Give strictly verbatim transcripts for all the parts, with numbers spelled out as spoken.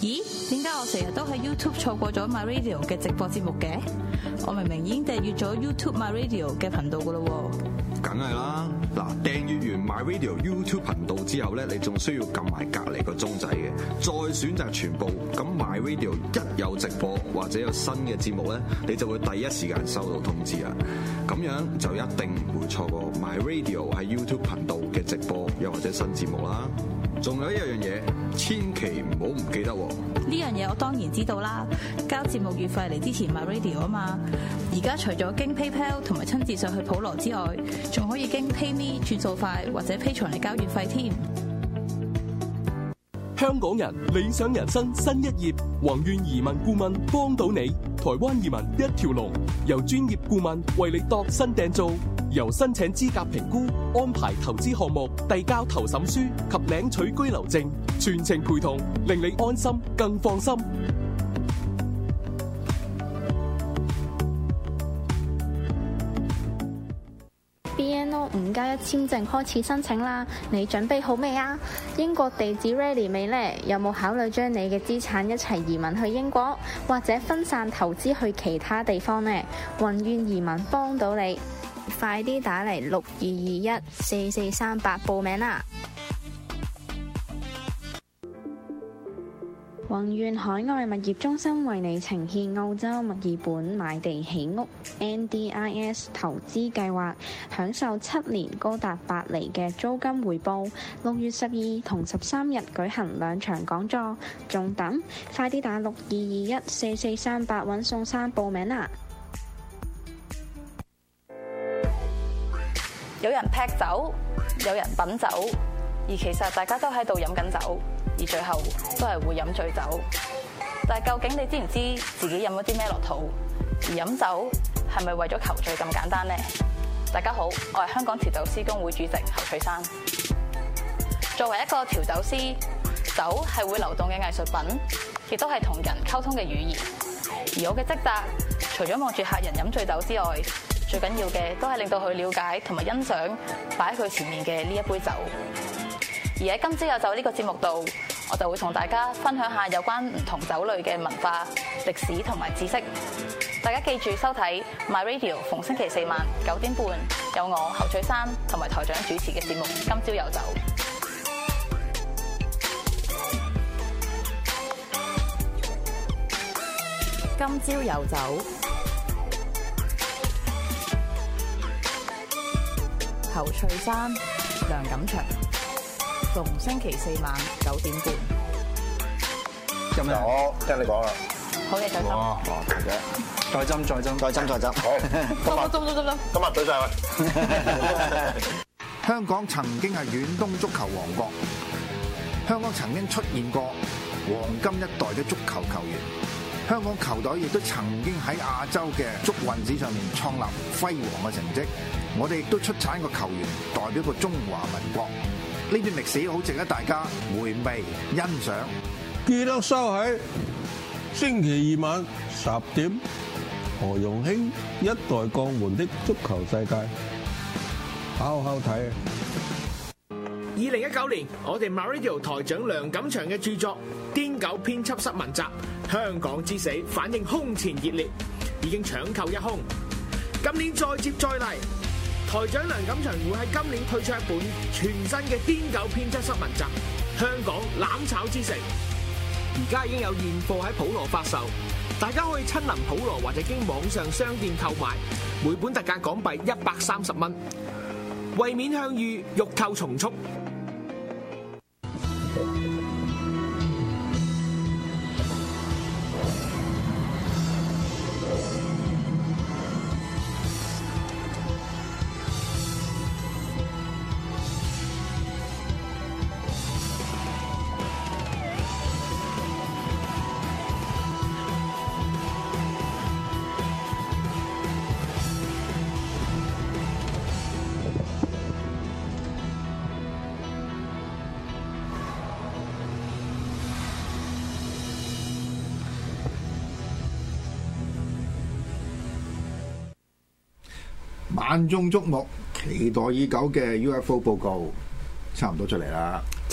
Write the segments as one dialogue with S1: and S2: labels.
S1: 咦？點解我成日都喺 YouTube 錯過咗 My Radio 嘅直播節目嘅？我明明已經訂閱咗 YouTube My Radio 嘅頻道噶咯喎。
S2: 梗係啦，嗱，訂閱完 My Radio YouTube 頻道之後咧，你仲需要撳埋隔離個鐘仔嘅，再選擇全部。咁 My Radio 一有直播或者有新嘅節目咧，你就會第一時間收到通知啦。咁樣就一定唔會錯過 My Radio 喺 YouTube 頻道嘅直播又或者新節目啦。仲有一樣嘢，千祈唔好唔記得喎。
S1: 呢樣嘢我當然知道啦，交節目月費嚟支持 My Radio 啊嘛。而家除咗經 PayPal 同埋親自上去普羅之外，仲可以經 PayMe 轉數快或者 Patreon嚟交月費添。
S3: 香港人理想人生新一頁，宏願移民顧問幫到你，台灣移民一條龍，由專業顧問為你度身訂造，由申請資格評估、安排投資項目、遞交投審書及領取居留證，全程陪同，令你安心更放心。
S4: B N O 五加一簽證開始申請啦，你準備好未啊？英國地址 ready 未呢？有冇考慮將你嘅資產一齊移民去英國，或者分散投資去其他地方呢？宏願移民幫到你，快啲打嚟六二二一四四三八報名啦！宏願海外物業中心為你呈現澳洲墨爾本買地起屋 N D I S 投資計劃，享受七年高達八厘嘅租金回報。六月十二同十三日舉行兩場講座，仲等？快啲打六二二一四四三八揾宋生報名啦！
S1: 有人劈酒，有人品酒，而其實大家都喺度飲緊酒。而最後都係會飲醉酒，但係究竟你知唔知自己飲咗啲咩落肚？而飲酒係咪為咗求醉咁簡單呢？大家好，我係香港調酒師公會主席侯翠珊。作為一個調酒師，酒係會流動嘅藝術品，亦都係同人溝通嘅語言。而我嘅職責，除咗望住客人飲醉酒之外，最緊要嘅都係令到佢了解同埋欣賞擺喺佢前面嘅呢一杯酒。而喺今朝有酒呢個節目度，我就會同大家分享下有關唔同酒類嘅文化、歷史同埋知識。大家記住收睇 My Radio， 逢星期四晚九點半有我侯翠珊同埋台長主持嘅節目《今朝有酒》。今朝有酒，侯翠珊、梁錦祥。逢星期四晚九點半。
S5: 今日我聽你講啦。
S1: 好嘢，再斟。
S5: 哇！再斟，再斟，再斟，再斟。好。
S1: 今日斟斟斟斟。
S5: 今日對晒佢。
S6: 香港曾經係遠東足球王國，香港曾經出現過黃金一代嘅足球球員，香港球隊亦都曾經喺亞洲嘅足運史上面創立輝煌嘅成績。我哋亦都出產個球員代表個中華民國。呢段歷史好值得大家回味欣賞。
S7: 記得收喺星期二晚十點，何容興一代鋼門的足球世界，好好睇啊！
S8: 二零一九年，我哋 MyRadio 台長梁錦祥嘅著作《癲狗編輯室文集》香港之死反應空前熱烈，已經搶購一空。今年再接再厲。台長梁錦祥會喺今年推出一本全新嘅《癲狗編輯室文集》香港攬炒之城，而家已經有現貨喺普羅發售，大家可以親臨普羅或者經網上商店購買，每本特價港幣一百三十蚊，為免向隅，欲購從速。
S6: 萬眾矚目、期待已久嘅 U F O 報告差唔多出嚟啦！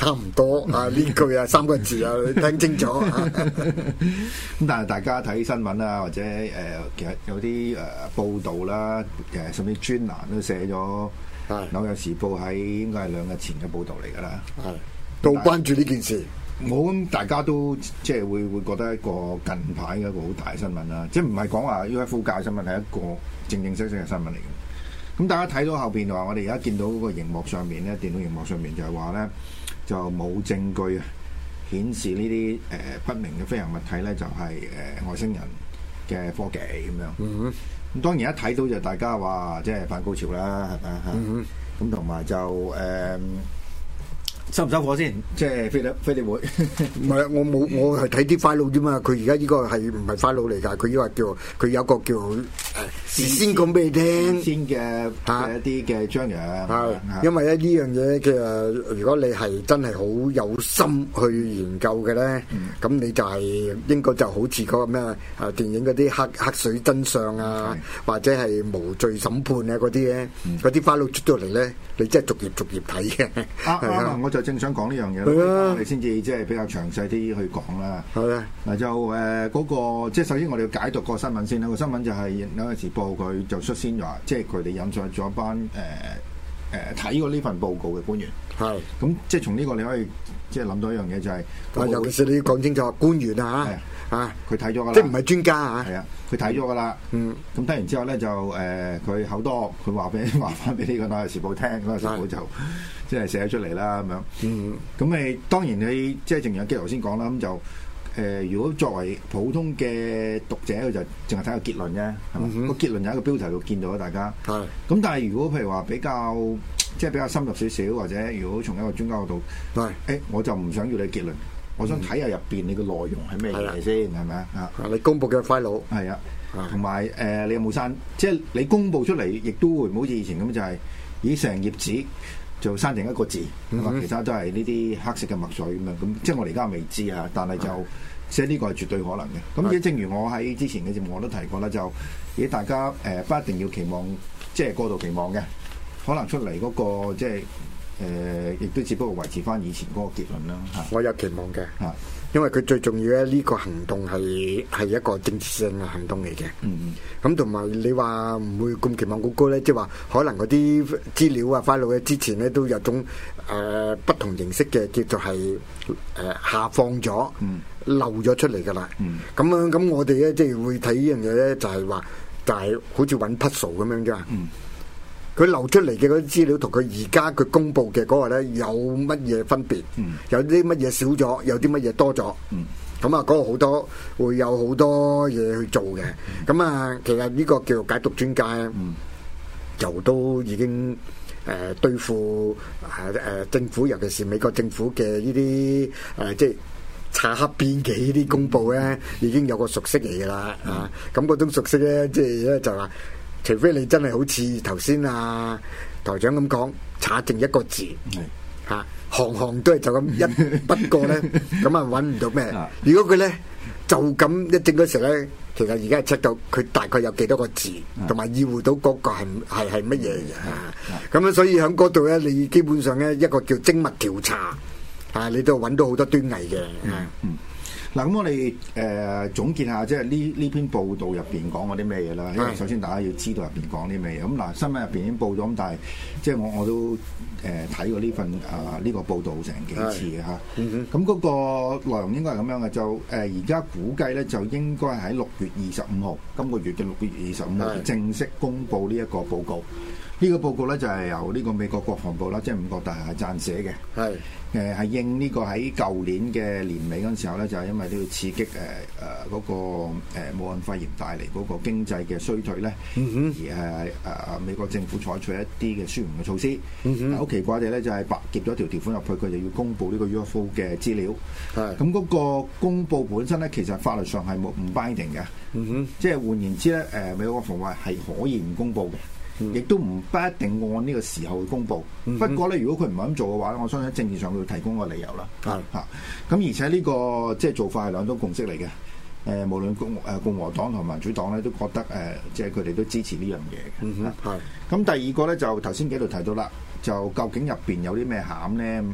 S9: 差唔多啊！呢句啊三個字啊，你聽清楚啊！
S6: 咁但係大家睇新聞啊，或者誒、呃、其實有啲誒、呃、報導啦，誒甚至專欄都寫咗《紐約時報》喺應該係兩日前嘅報導嚟㗎啦，
S9: 係都關注呢件事。
S6: 我諗大家都即係會會覺得一個近排嘅一個好大嘅新聞啦，即係唔係講話 U F O 界新聞，係一個正正式式嘅新聞嚟嘅。咁大家睇到後邊話，我哋而家見到嗰個熒幕上面咧，電腦熒幕上面就係話咧，就冇證據啊顯示呢啲誒不明嘅飛行物體咧就係、是、誒、呃、外星人嘅科技咁樣。嗯哼。咁當然一睇到就大家話即係反高潮啦，係咪啊？嗯哼。咁同埋就誒。呃收唔收火先？即係飛碟飛碟會，
S9: 唔係我冇，我係睇啲 file 啫嘛。佢而家呢個係唔係 file 嚟㗎？佢呢個叫佢有個叫誒事先講俾你聽
S6: 先嘅嘅一啲嘅張揚。係，
S9: 因為咧呢樣嘢其實如果你係真係好有心去研究嘅咧，咁、嗯、你就係應該就好似嗰個咩啊電影嗰啲黑黑水真相啊，或者係無罪審判啊嗰啲咧，嗰啲 file 出到嚟咧，你真係逐頁逐頁睇嘅。
S6: 啊啊！我就正想講呢樣嘢啦，你先至即係比較詳細啲去講啦。係啊，嗱就誒嗰、呃那個即係首先我哋要解讀個新聞先啦。個新聞就係《紐約時報》佢就率先話，即係佢哋引述咗一班誒誒睇過呢份報告嘅官員。係咁，即係從呢個你可以即係諗到一樣嘢就係、是，
S9: 啊，尤其是你要講清楚官員啊嚇啊，
S6: 佢睇咗噶啦，
S9: 即係唔係專家啊？
S6: 係啊，佢睇咗噶啦。嗯，咁睇完之後咧就誒，佢、呃、口多，佢話俾話翻俾呢個《紐約時報》聽，《紐約時報》就。即係寫咗出嚟啦咁樣，嗯，咁誒當然你即係正如阿基頭先講啦，咁就誒、呃、如果作為普通嘅讀者，佢就淨係睇個結論啫，係嘛？個、嗯、結論有一個標題度見到啦，大家。係。咁但係如果譬如話比較即係比較深入少少，或者如果從一個專家角度，係，誒、欸、我就唔想要你結論，我想睇下入邊你個內容係咩嘢先，係咪啊？啊，
S9: 你公佈嘅 file
S6: 係啊，同埋誒你有冇刪？即係你公佈出嚟，亦都會唔好似以前咁就係、是、以成頁紙。就刪定一個字，係嘛、嗯？其他都係呢啲黑色嘅墨水咁樣，咁即係我哋而家未知啊，但係就即係呢個係絕對可能嘅。咁而正如我喺之前嘅節目我都提過啦，就而大家誒、呃、不一定要期望，即係過度期望嘅，可能出嚟嗰、那個即係誒，亦、呃、都只不過維持翻以前嗰個結論啦。嚇，
S9: 我有期望嘅嚇。因為佢最重要咧，呢個行動係係一個政治性嘅行動嚟嘅。嗯，咁同埋你話唔會咁期望好高咧，即係話可能嗰啲資料啊、file 咧之前咧都有種誒、呃、不同形式嘅叫做係誒、呃、下放咗、嗯、漏咗出嚟㗎啦。嗯，咁樣咁我哋咧即係會睇呢樣嘢咧，就係話就係、是、好似揾 puzzle 咁樣啫。嗯。佢流出嚟嘅嗰啲資料同佢而家佢公佈嘅嗰個咧有乜嘢分別？嗯、有啲乜嘢少咗，有啲乜嘢多咗？咁、嗯、啊，嗰個好多會有好多嘢去做嘅。咁、嗯、啊，其實呢個叫做解讀專家咧，嗯、就都已經誒、呃、對付誒誒、呃、政府，尤其是美國政府嘅呢啲誒即係查黑邊嘅呢啲公佈咧，已經有個熟悉嚟㗎啦。嗯、啊，咁嗰種熟悉咧，即係咧就話。除非你真係好似頭先啊台長咁講，查定一個字，嚇、啊、行行都係就咁一筆過咧，咁啊揾唔到咩？如果佢咧就咁一整嗰時咧，其實而家係 check 到佢大概有幾多個字，同埋意會到嗰個係係係乜嘢嘅。咁樣所以喺嗰度咧，你基本上咧一個叫精密調查，啊你都揾到好多端倪嘅。嗯嗯
S6: 嗱，咁我哋誒、呃、總結下，即係呢呢篇報道入邊講過啲咩嘢啦？因為首先大家要知道入邊講啲咩嘢。咁嗱，新聞入邊已經報咗，咁但係即係我我都誒睇、呃、過呢份啊呢、呃這個報道成幾次嘅嚇。咁嗰、嗯嗯、個內容應該係咁樣嘅，就誒而家估計咧就應該喺六月二十五號，今個月嘅六月二十五號正式公佈呢一個報告。呢、這個報告咧就係、是、由呢個美國國防部啦，即係五角大廈撰寫嘅。係誒係應呢個喺舊年嘅年尾嗰陣時候咧，就係、是、因為都要刺激誒誒嗰個誒武漢肺炎帶嚟嗰個經濟嘅衰退咧，嗯、而係誒、呃、美國政府採取一啲嘅舒緩嘅措施。好、嗯、奇怪嘅咧，就係白夾咗條條款入去，佢就要公佈呢個 U F O 嘅資料。係咁嗰個公佈本身咧，其實法律上係冇唔 binding 嘅。嗯哼，即係換言之咧，誒、呃、美國國防部係可以唔公佈嘅。亦都唔不一定按呢個時候去公佈，嗯、不過咧，如果佢唔係咁做嘅話咧，我相信喺政治上會提供個理由啦。係嚇，咁而且呢、這個即係做法係兩種共識嚟嘅。誒、呃，無論共誒共和黨同民主黨咧，都覺得誒、呃，即係佢哋都支持呢樣嘢嘅。嗯哼，係。咁第二個咧就頭先幾度提到啦，就究竟入邊有啲咩餡咧？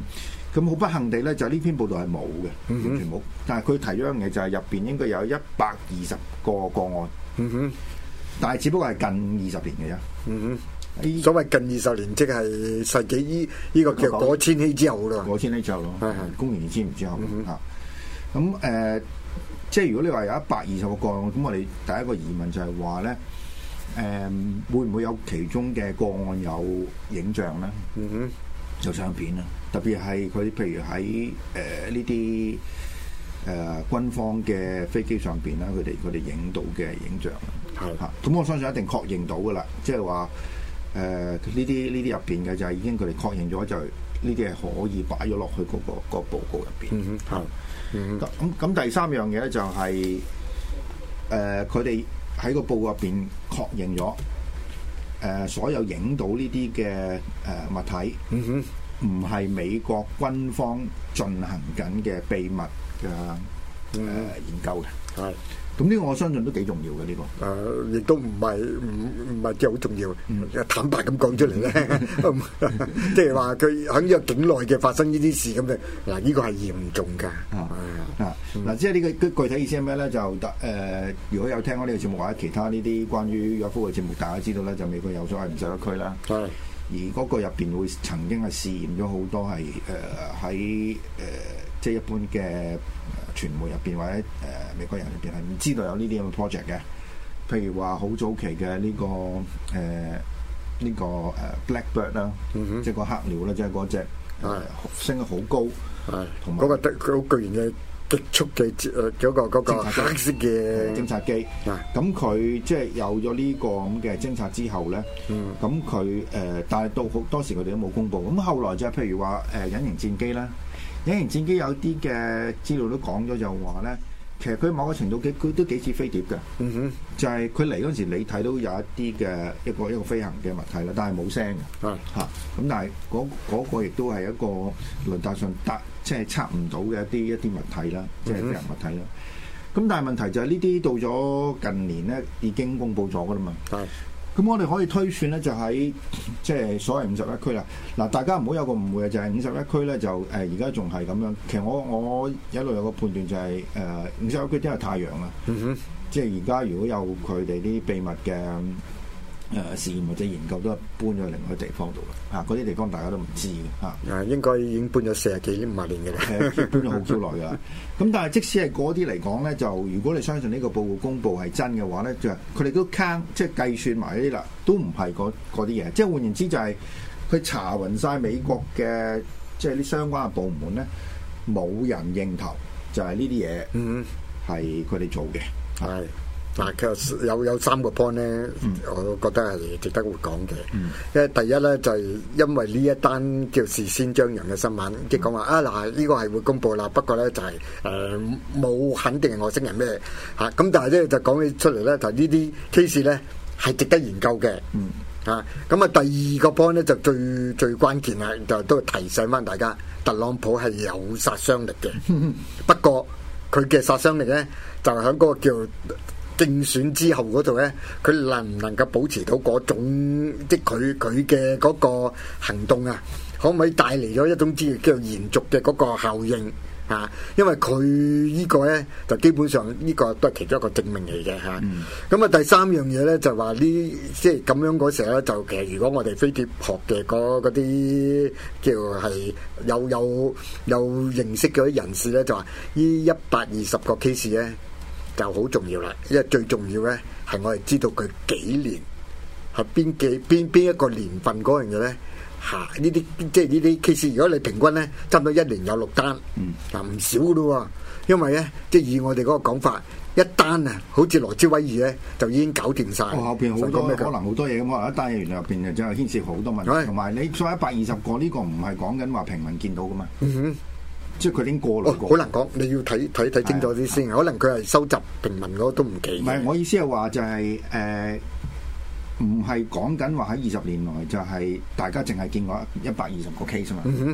S6: 咁好不幸地咧，就呢篇報道係冇嘅，完全冇。但係佢提咗一樣嘢，就係入邊應該有一百二十個個案。嗯哼，但係只不過係近二十年嘅啫。嗯
S9: 哼，所謂近二十年，即係世紀依呢個叫過千禧之後咯。
S6: 過千禧之後咯，係係公元二千年之後嚇。咁誒、呃，即係如果你話有一百二十個個案，咁我哋第一個疑問就係話咧，誒、呃、會唔會有其中嘅個案有影像咧？嗯哼，有相片啦。特別係佢譬如喺誒呢啲誒軍方嘅飛機上邊啦，佢哋佢哋影到嘅影像係嚇，咁我相信一定確認到噶啦，即係話誒呢啲呢啲入邊嘅就係已經佢哋確認咗，就係呢啲係可以擺咗落去嗰個個報告入邊。嗯哼，係。咁咁第三樣嘢咧就係誒佢哋喺個報告入邊確認咗誒所有影到呢啲嘅誒物體。嗯哼。唔係美國軍方進行緊嘅秘密嘅誒、呃、研究嘅，係咁呢個我相信都幾重要嘅呢、這個，誒、呃、亦都唔係唔唔係即係好重要，嗯、坦白咁講出嚟咧，即係話佢喺呢個境內嘅發生呢啲事咁嘅，嗱呢個係嚴重㗎，啊啊嗱，即係呢個具體意思係咩咧？就誒、呃，如果有聽過呢個節目或者其他呢啲關於 U F O 嘅節目，大家知道咧，就美國有所謂唔受得區啦，係。而嗰個入邊會曾經係試驗咗好多係誒喺誒即係一般嘅傳媒入邊或者誒、呃、美國人入邊係唔知道有呢啲咁嘅 project 嘅，譬如話好早期嘅呢、這個誒呢、呃這個誒 Blackbird 啦，嗯、即係個黑鳥啦，即係嗰隻誒升得好高，係同埋嗰個得佢好巨型嘅極速嘅誒嗰個嗰個黑色嘅偵察機，咁佢即係有咗呢個咁嘅偵察之後咧，咁佢誒，但係到好多時佢哋都冇公佈。咁後來就係譬如話誒隱形戰機啦，隱形戰機有啲嘅資料都講咗就話咧，其實佢某個程度幾佢都幾似飛碟嘅，嗯哼，就係佢嚟嗰陣時你睇到有一啲嘅一個一個飛行嘅物體啦，但係冇聲嘅，嚇嚇，咁但係嗰嗰個亦都係一個論壇上得。即係測唔到嘅一啲一啲物體啦，即係飛行物體啦。咁、嗯、但係問題就係呢啲到咗近年咧已經公佈咗噶啦嘛。係。咁我哋可以推算咧，就喺即係所謂五十一區啦。嗱，大家唔好有個誤會啊，就係五十一區咧就誒而家仲係咁樣。其實我我一路有個判斷就係誒五十一區真係太陽啦。嗯哼。即係而家如果有佢哋啲秘密嘅。誒、呃、試驗或者研究都係搬咗去另外一個地方度啦，嚇嗰啲地方大家都唔知嘅嚇。啊，應該已經搬咗四十幾五十年嘅啦，係搬咗好久耐㗎啦。咁但係即使係嗰啲嚟講咧，就如果你相信呢個報告公佈係真嘅話咧，就佢哋都 count 即係計算埋呢啲啦，都唔係嗰啲嘢。即係換言之就係佢查勻晒美國嘅即係啲相關嘅部門咧，冇人認頭就係呢啲嘢，嗯，係佢哋做嘅，係。嗱，其實有有三個 point 咧，嗯、我覺得係值得會講嘅。嗯、因為第一咧就係、是、因為呢一單叫事先張揚嘅新聞，即係講話啊嗱，呢、這個係會公佈啦。不過咧就係誒冇肯定係外星人咩嚇。咁、啊、但係咧就講起出嚟咧，就呢啲 case 咧係值得研究嘅。嗯嚇。咁啊，第二個 point 咧就最最關鍵啦，就都提醒翻大家，特朗普係有殺傷力嘅。嗯、不過佢嘅殺傷力咧就喺嗰個叫競選之後嗰度咧，佢能唔能夠保持到嗰種，即係佢佢嘅嗰個行動啊，可唔可以帶嚟咗一種之叫做延續嘅嗰個效應啊？因為佢呢個咧就基本上呢個都係其中一個證明嚟嘅嚇。咁啊、嗯、第三樣嘢咧就話呢，即係咁樣嗰時候咧，就其實如果我哋飛碟學嘅嗰啲叫係有有有認識嗰啲人士咧，就話呢一百二十個 case 咧。就好重要啦，因為最重要咧係我哋知道佢幾年係邊幾邊邊一個年份嗰樣嘢咧嚇，呢啲即係呢啲 case，如果你平均咧差唔多一年有六單，嗯，嗱唔少噶咯喎，因為咧即係以我哋嗰個講法，一單啊，好似羅茲威爾咧就已經搞掂晒。後邊好多可能好多嘢咁啊，一單嘢原來入邊就真係牽涉好多問題，同埋你再一百二十個呢個唔係講緊話平民見到噶嘛。嗯哼。即係佢已經過濾過，好、哦、難講。你要睇睇睇清楚啲先。可能佢係收集平民嗰都唔奇。唔係，我意思係話就係、是、誒，唔係講緊話喺二十年內就係大家淨係見過一百二十個 case 嘛。嗯哼，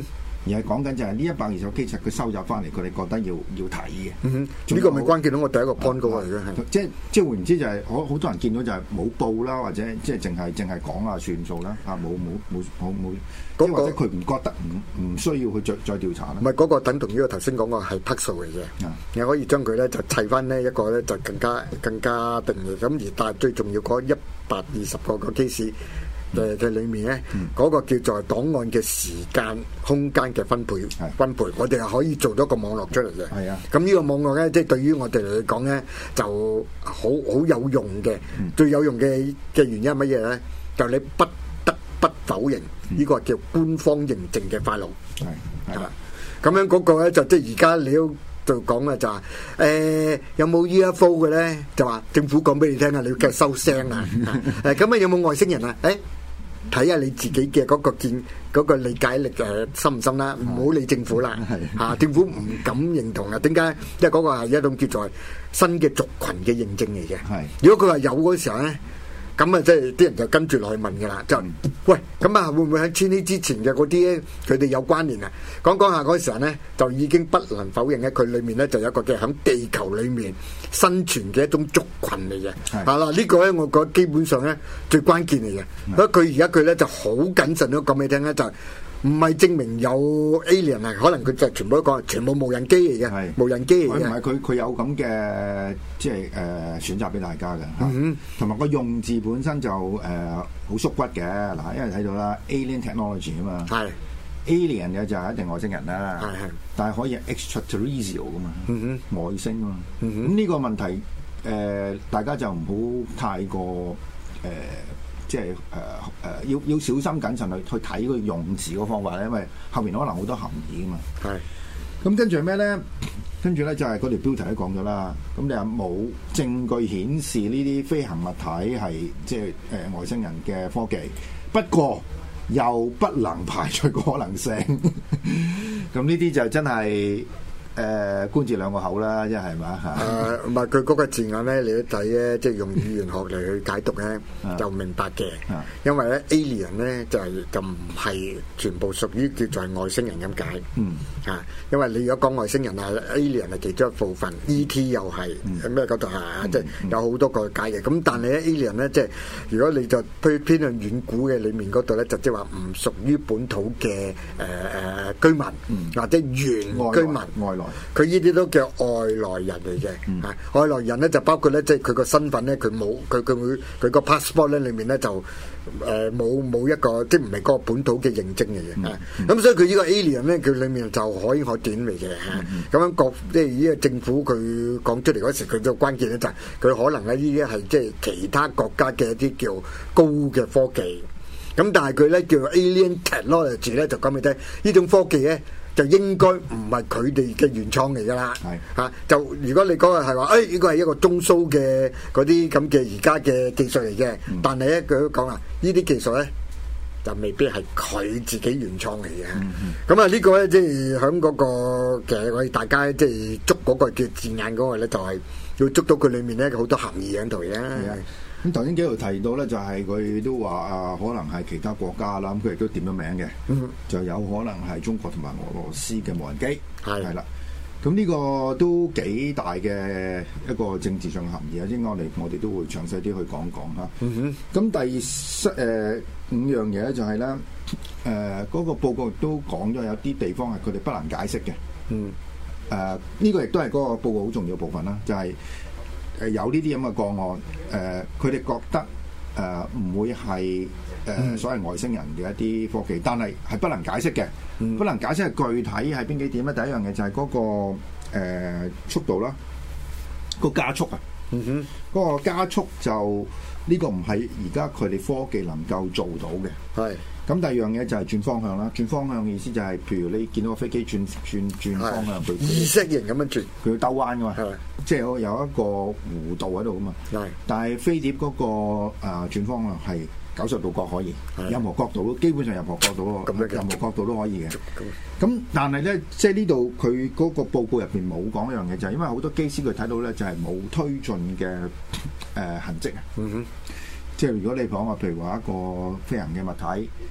S6: 而係講緊就係呢一百二十個機實佢收集翻嚟，佢哋覺得要要睇嘅。
S9: 嗯哼，呢個咪關鍵到我第一個 point 嗰個嚟嘅，係
S6: 即係即係換言之就係好好多人見到就係冇報啦，或者即係淨係淨係講下算數啦，嚇冇冇冇冇冇，即係或者佢唔覺得唔唔需要去再再調查啦。
S9: 唔係嗰個等同於我頭先講個係 puzzle 嚟嘅，你可以將佢咧就砌翻呢一個咧就更加更加定嘅。咁而但係最重要嗰一百二十個個 case。嘅嘅裏面咧，嗰、嗯、個叫做檔案嘅時間、空間嘅分配分配，我哋係可以做到個網絡出嚟嘅。係啊，咁呢個網絡咧，即、就、係、是、對於我哋嚟講咧，就好好有用嘅。嗯、最有用嘅嘅原因係乜嘢咧？就你不得不否認，呢、嗯、個叫官方認證嘅快錄。係係啦，咁樣嗰個咧就即係而家你都就講嘅就話、是，誒、欸、有冇 U F O 嘅咧？就話政府講俾你聽啊，你要繼續收聲啊！誒咁啊，有冇外星人啊？誒、欸？睇下你自己嘅嗰個見嗰、嗰個理解力誒深唔深啦，唔好理政府啦嚇、啊，政府唔敢認同啊？點解？因為嗰個係一種叫做新嘅族群嘅認證嚟嘅。係，如果佢話有嗰時候咧，咁啊即係啲人就跟住落去問㗎啦，就、嗯、喂咁啊會唔會喺千禧之前嘅嗰啲咧，佢哋有關聯啊？講講下嗰時候咧，就已經不能否認咧，佢裡面咧就有一個嘅喺地球裡面生存嘅一種族群嚟嘅。係啊啦，呢個咧我覺得基本上咧最關鍵嚟嘅。所以佢而家佢咧就好謹慎都講俾你聽咧，就唔係證明有 alien 啊，可能佢就全部都講全部無人機嚟嘅，無人機嚟嘅。唔係佢佢有咁嘅即係誒、呃、選擇俾大家嘅，同埋個用字本身就誒好縮骨嘅嗱，因為睇到啦 alien technology 啊嘛，係 alien 嘅就係一定外星人啦，係係，但係可以 extraterrestrial 噶嘛，嗯、外星啊嘛，咁、嗯、呢個問題誒、呃、大家就唔好太過誒。呃即係誒誒，要要小心謹慎去去睇個用字個方法咧，因為後面可能好多含義噶嘛。係。咁跟住係咩咧？跟住咧就係嗰條標題都講咗啦。咁你話冇證據顯示呢啲飛行物體係即係誒、呃、外星人嘅科技，不過又不能排除個可能性。咁呢啲就真係。誒、呃、官字兩個口啦，即係係嘛嚇？誒唔係佢嗰個字眼咧，你都睇咧，即係用語言學嚟去解讀咧，就明白嘅。因為咧 alien 咧就係、是、就唔係全部屬於叫做係外星人咁解。嗯嚇，因為你如果講外星人啊 ，alien 係其中一部分 ，E T 又係咩角度嚇？即係有好多個解嘅。咁但係咧 alien 咧，即係如果你就偏偏向遠古嘅裡面嗰度咧，就即係話唔屬於本土嘅誒誒居民，嗯、或者原居民外來。佢呢啲都叫外來人嚟嘅，嗯、外來人咧就包括咧，即係佢個身份咧，佢冇佢佢會佢個 passport 咧裏面咧就誒冇冇一個即係唔係嗰個本土嘅認證嚟嘅，咁、嗯嗯、所以佢呢個 alien 咧，佢裏面就可以可點嚟嘅嚇，咁、嗯、樣各即係呢個政府佢講出嚟嗰時，佢個關鍵咧就係佢可能咧呢啲係即係其他國家嘅一啲叫高嘅科技，咁但係佢咧叫 alien technology 咧就講俾你聽，呢種科技咧。就應該唔係佢哋嘅原創嚟㗎啦，嚇、啊！就如果你講嘅係話，誒呢個係一個中蘇嘅嗰啲咁嘅而家嘅技術嚟嘅，嗯、但係咧佢都講啊，呢啲技術咧就未必係佢自己原創嚟嘅。咁啊、嗯、呢個咧即係喺嗰個其實我哋大家即係捉嗰個叫字眼嗰個咧，就係要捉到佢裡面咧好多含義喺度嘅。咁頭先幾度提到咧，就係佢都話啊，可能係其他國家啦，咁佢亦都點咗名嘅，嗯、就有可能係中國同埋俄羅斯嘅無人機，係係啦。咁呢個都幾大嘅一個政治上嘅含義啊！應該我哋我哋都會詳細啲去講講嚇。咁、嗯、哼第誒、呃、五樣嘢咧就係咧，誒、呃、嗰、那個報告亦都講咗有啲地方係佢哋不能解釋嘅。嗯。誒、呃、呢、這個亦都係嗰個報告好重要嘅部分啦，就係、是。誒有呢啲咁嘅個案，誒佢哋覺得誒唔、呃、會係誒、呃嗯、所謂外星人嘅一啲科技，但係係不能解釋嘅，嗯、不能解釋係具體係邊幾點咧？第一樣嘢就係嗰、那個、呃、速度啦，個加速啊，嗰、嗯、哼個加速就呢、這個唔係而家佢哋科技能夠做到嘅。係。咁第二樣嘢就係轉方向啦，轉方向嘅意思就係、是，譬如你見到個飛機轉轉轉方向，佢意識型咁樣轉，佢要兜彎噶嘛，係即係有一個弧度喺度噶嘛。係，但係飛碟嗰、那個誒、呃、轉方向係九十度角可以，任何角度都基本上任何角度都任何角度都可以嘅。咁但係咧，即係呢度佢嗰個報告入邊冇講一樣嘢，就係因為好多機師佢睇到咧就係冇推進嘅誒、呃、痕跡啊。嗯哼。即係如果你講話，譬如話一個飛行嘅物體，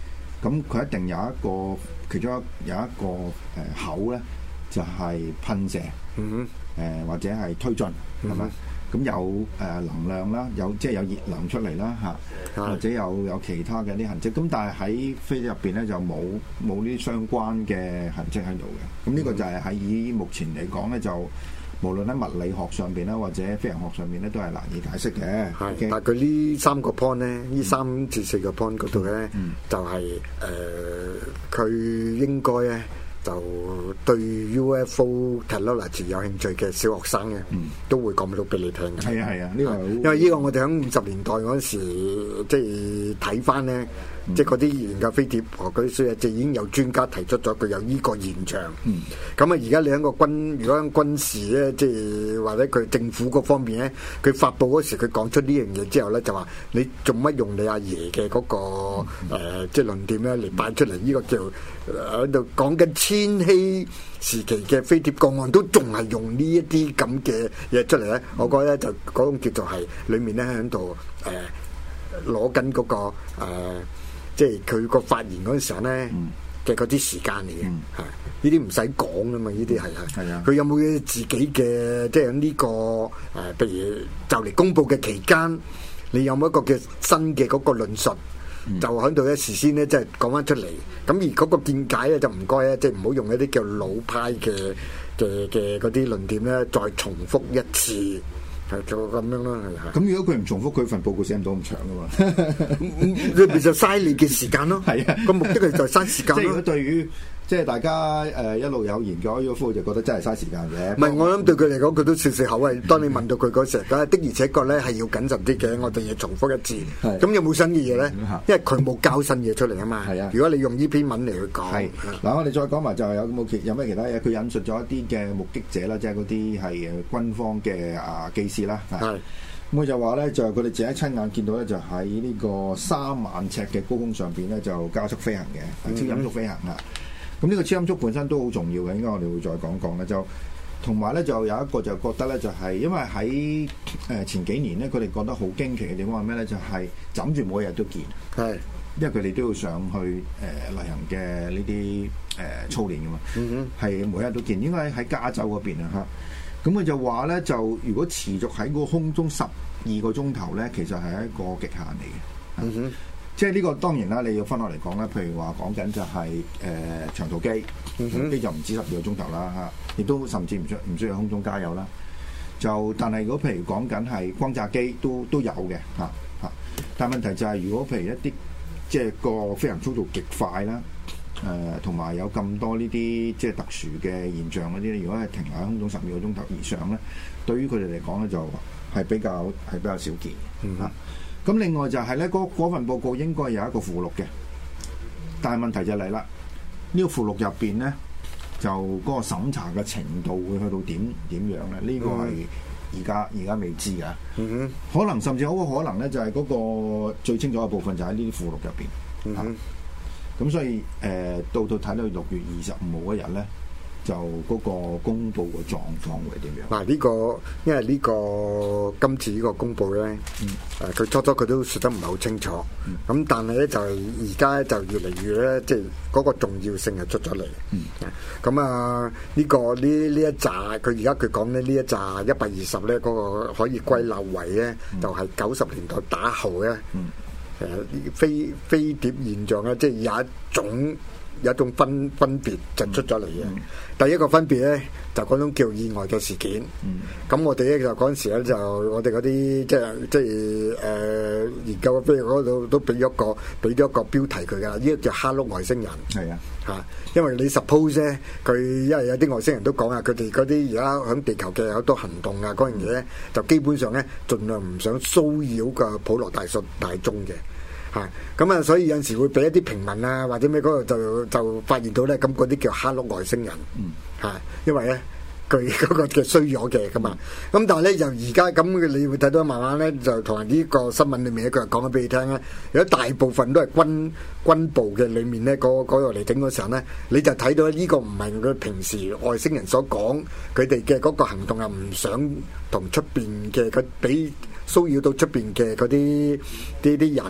S6: 咁佢一定有一個其中一有一個誒、呃、口咧，就係、是、噴射，誒、
S9: 嗯
S6: 呃、或者係推進，係咪、嗯？咁有誒、呃、能量啦，有即係有熱能出嚟啦嚇，或者有有其他嘅啲痕跡。咁但係喺飛機入邊咧就冇冇呢啲相關嘅痕跡喺度嘅。咁呢個就係喺以目前嚟講咧，就無論喺物理學上邊啦，或者飛行學上邊咧，都係難以解釋嘅。
S9: 係，但係佢呢三個 point 咧，呢三至四個 point 嗰度咧，就係誒佢應該咧。就對 U F O technology 有興趣嘅小學生嘅，嗯、都會講到俾你聽嘅。
S6: 係啊係啊，呢、呢個
S9: 因為呢個我哋喺五十年代嗰陣時，即係睇翻咧，嗯、即係嗰啲研究飛碟和嗰啲書啊，就已經有專家提出咗佢有呢個現象。咁啊、嗯，而家你喺個軍，如果喺軍事咧，即係或者佢政府嗰方面咧，佢發佈嗰時佢講出呢樣嘢之後咧，就話你做乜用你阿爺嘅嗰個、嗯呃、即係論點咧嚟擺出嚟？呢、呢個叫喺度講緊千禧時期嘅飛碟個案，都仲係用呢一啲咁嘅嘢出嚟咧。我覺得咧就嗰種叫做係裡面咧喺度誒攞緊嗰個、呃、即係佢個發言嗰陣時候咧嘅嗰啲時間嚟嘅嚇。呢啲唔使講噶嘛，呢啲係係啊。佢有冇自己嘅即係呢個誒？譬如就嚟公佈嘅期間，你有冇一個嘅新嘅嗰個論述？嗯、就喺度咧，事先咧，即係講翻出嚟。咁而嗰個見解咧，就唔該咧，即係唔好用一啲叫老派嘅嘅嘅嗰啲論點咧，再重複一次，係做咁樣咯。
S6: 咁如果佢唔重複，佢份報告寫唔到咁長噶嘛？
S9: 你咪就嘥你嘅時間咯。係啊，個目的係就嘥時間咯。即係如果
S6: 對於即係大家誒一路有研究 U F O 就覺得真係嘥時間嘅。
S9: 唔係，我諗對佢嚟講，佢都笑笑口啊。當你問到佢嗰時，咁的而且確咧係要謹慎啲嘅。我哋要重複一次。咁的有冇新嘅嘢咧？因為佢冇交新嘢出嚟啊嘛。係啊的。如果你用呢篇文嚟去講，係嗱，我哋再講埋就係有冇其有咩其他嘢？佢引述咗一啲嘅目擊者啦，即係嗰啲係誒軍方嘅啊機師啦。係的。咁佢就話咧，就係佢哋自己親眼見到咧，就喺呢個三萬尺嘅高空上邊咧，就加速飛行嘅，超音速飛行啊！咁呢個超音速本身都好重要嘅，應該我哋會再講講咧。就同埋咧，就有一個就覺得咧，就係因為喺誒前幾年咧，佢哋覺得好驚奇嘅地方係咩咧？就係枕住每日都見，係是，因為佢哋都要上去誒例行嘅呢啲誒操練噶嘛，嗯哼，係每日都見。應該喺加州嗰邊啊嚇。咁佢就話咧，就如果持續喺個空中十二個鐘頭咧，其實係一個極限嚟嘅。嗯哼。即係呢個當然啦，你要分落嚟講啦。譬如話講緊就係、是、誒、呃、長途機，長途機就唔止十二個鐘頭啦嚇，亦都甚至唔需唔需要空中加油啦。就但係如果譬如講緊係轟炸機都都有嘅嚇嚇。但係問題就係、是、如果譬如一啲即係個飛行速度極快啦，誒同埋有咁多呢啲即係特殊嘅現象嗰啲，如果係停留喺空中十二個鐘頭以上咧，對於佢哋嚟講咧就係比較係比較少見嘅嚇。咁另外就係咧，嗰嗰份報告應該有一個附錄嘅，但係問題就嚟啦，呢個附錄入邊咧，就嗰個審查嘅程度會去到點點樣咧？呢個係而家而家未知㗎。嗯哼，可能甚至好可能咧，就係嗰個最清楚嘅部分就喺呢啲附錄入邊。嗯哼，咁所以誒，到到睇到六月二十五號嗰日咧，就嗰個公佈嘅狀況會點樣？嗱，呢個因為呢個今次呢個公佈咧，誒佢初初佢都説得唔係好清楚，咁但係咧就係而家就越嚟越咧，即係嗰個重要性係出咗嚟。咁啊，呢個呢呢一紮佢而家佢講咧呢一紮一百二十咧，嗰個可以歸納為咧，就係九十年代打後咧，誒飛飛碟現象咧，即係有一種。有一種分分別就出咗嚟嘅。嗯、第一個分別咧，就嗰種叫意外嘅事件。咁、嗯、我哋咧就嗰陣時咧就我哋嗰啲即係即係誒、呃、研究嘅飛嗰度都俾咗個俾咗個標題佢㗎。呢個叫哈碌外星人。係啊，嚇，因為你 suppose 咧，佢因為有啲外星人都講啊，佢哋嗰啲而家響地球嘅好多行動啊，嗰樣嘢咧就基本上咧，盡量唔想騷擾個普羅大眾大眾嘅。嚇咁啊，所以有陣時會俾一啲平民啊，或者咩嗰度就就發現到咧，咁嗰啲叫哈碌外星人，嚇、嗯，因為咧佢嗰個嘅衰咗嘅咁啊，咁但係咧就而家咁，你會睇到慢慢咧就同埋呢個新聞裏面咧，佢又講咗俾你聽咧，有大部分都係軍軍部嘅裏面咧，嗰嗰度嚟整嗰時候咧，你就睇到呢個唔係佢平時外星人所講佢哋嘅嗰個行動啊，唔想同出邊嘅佢俾騷擾到出邊嘅嗰啲啲啲人。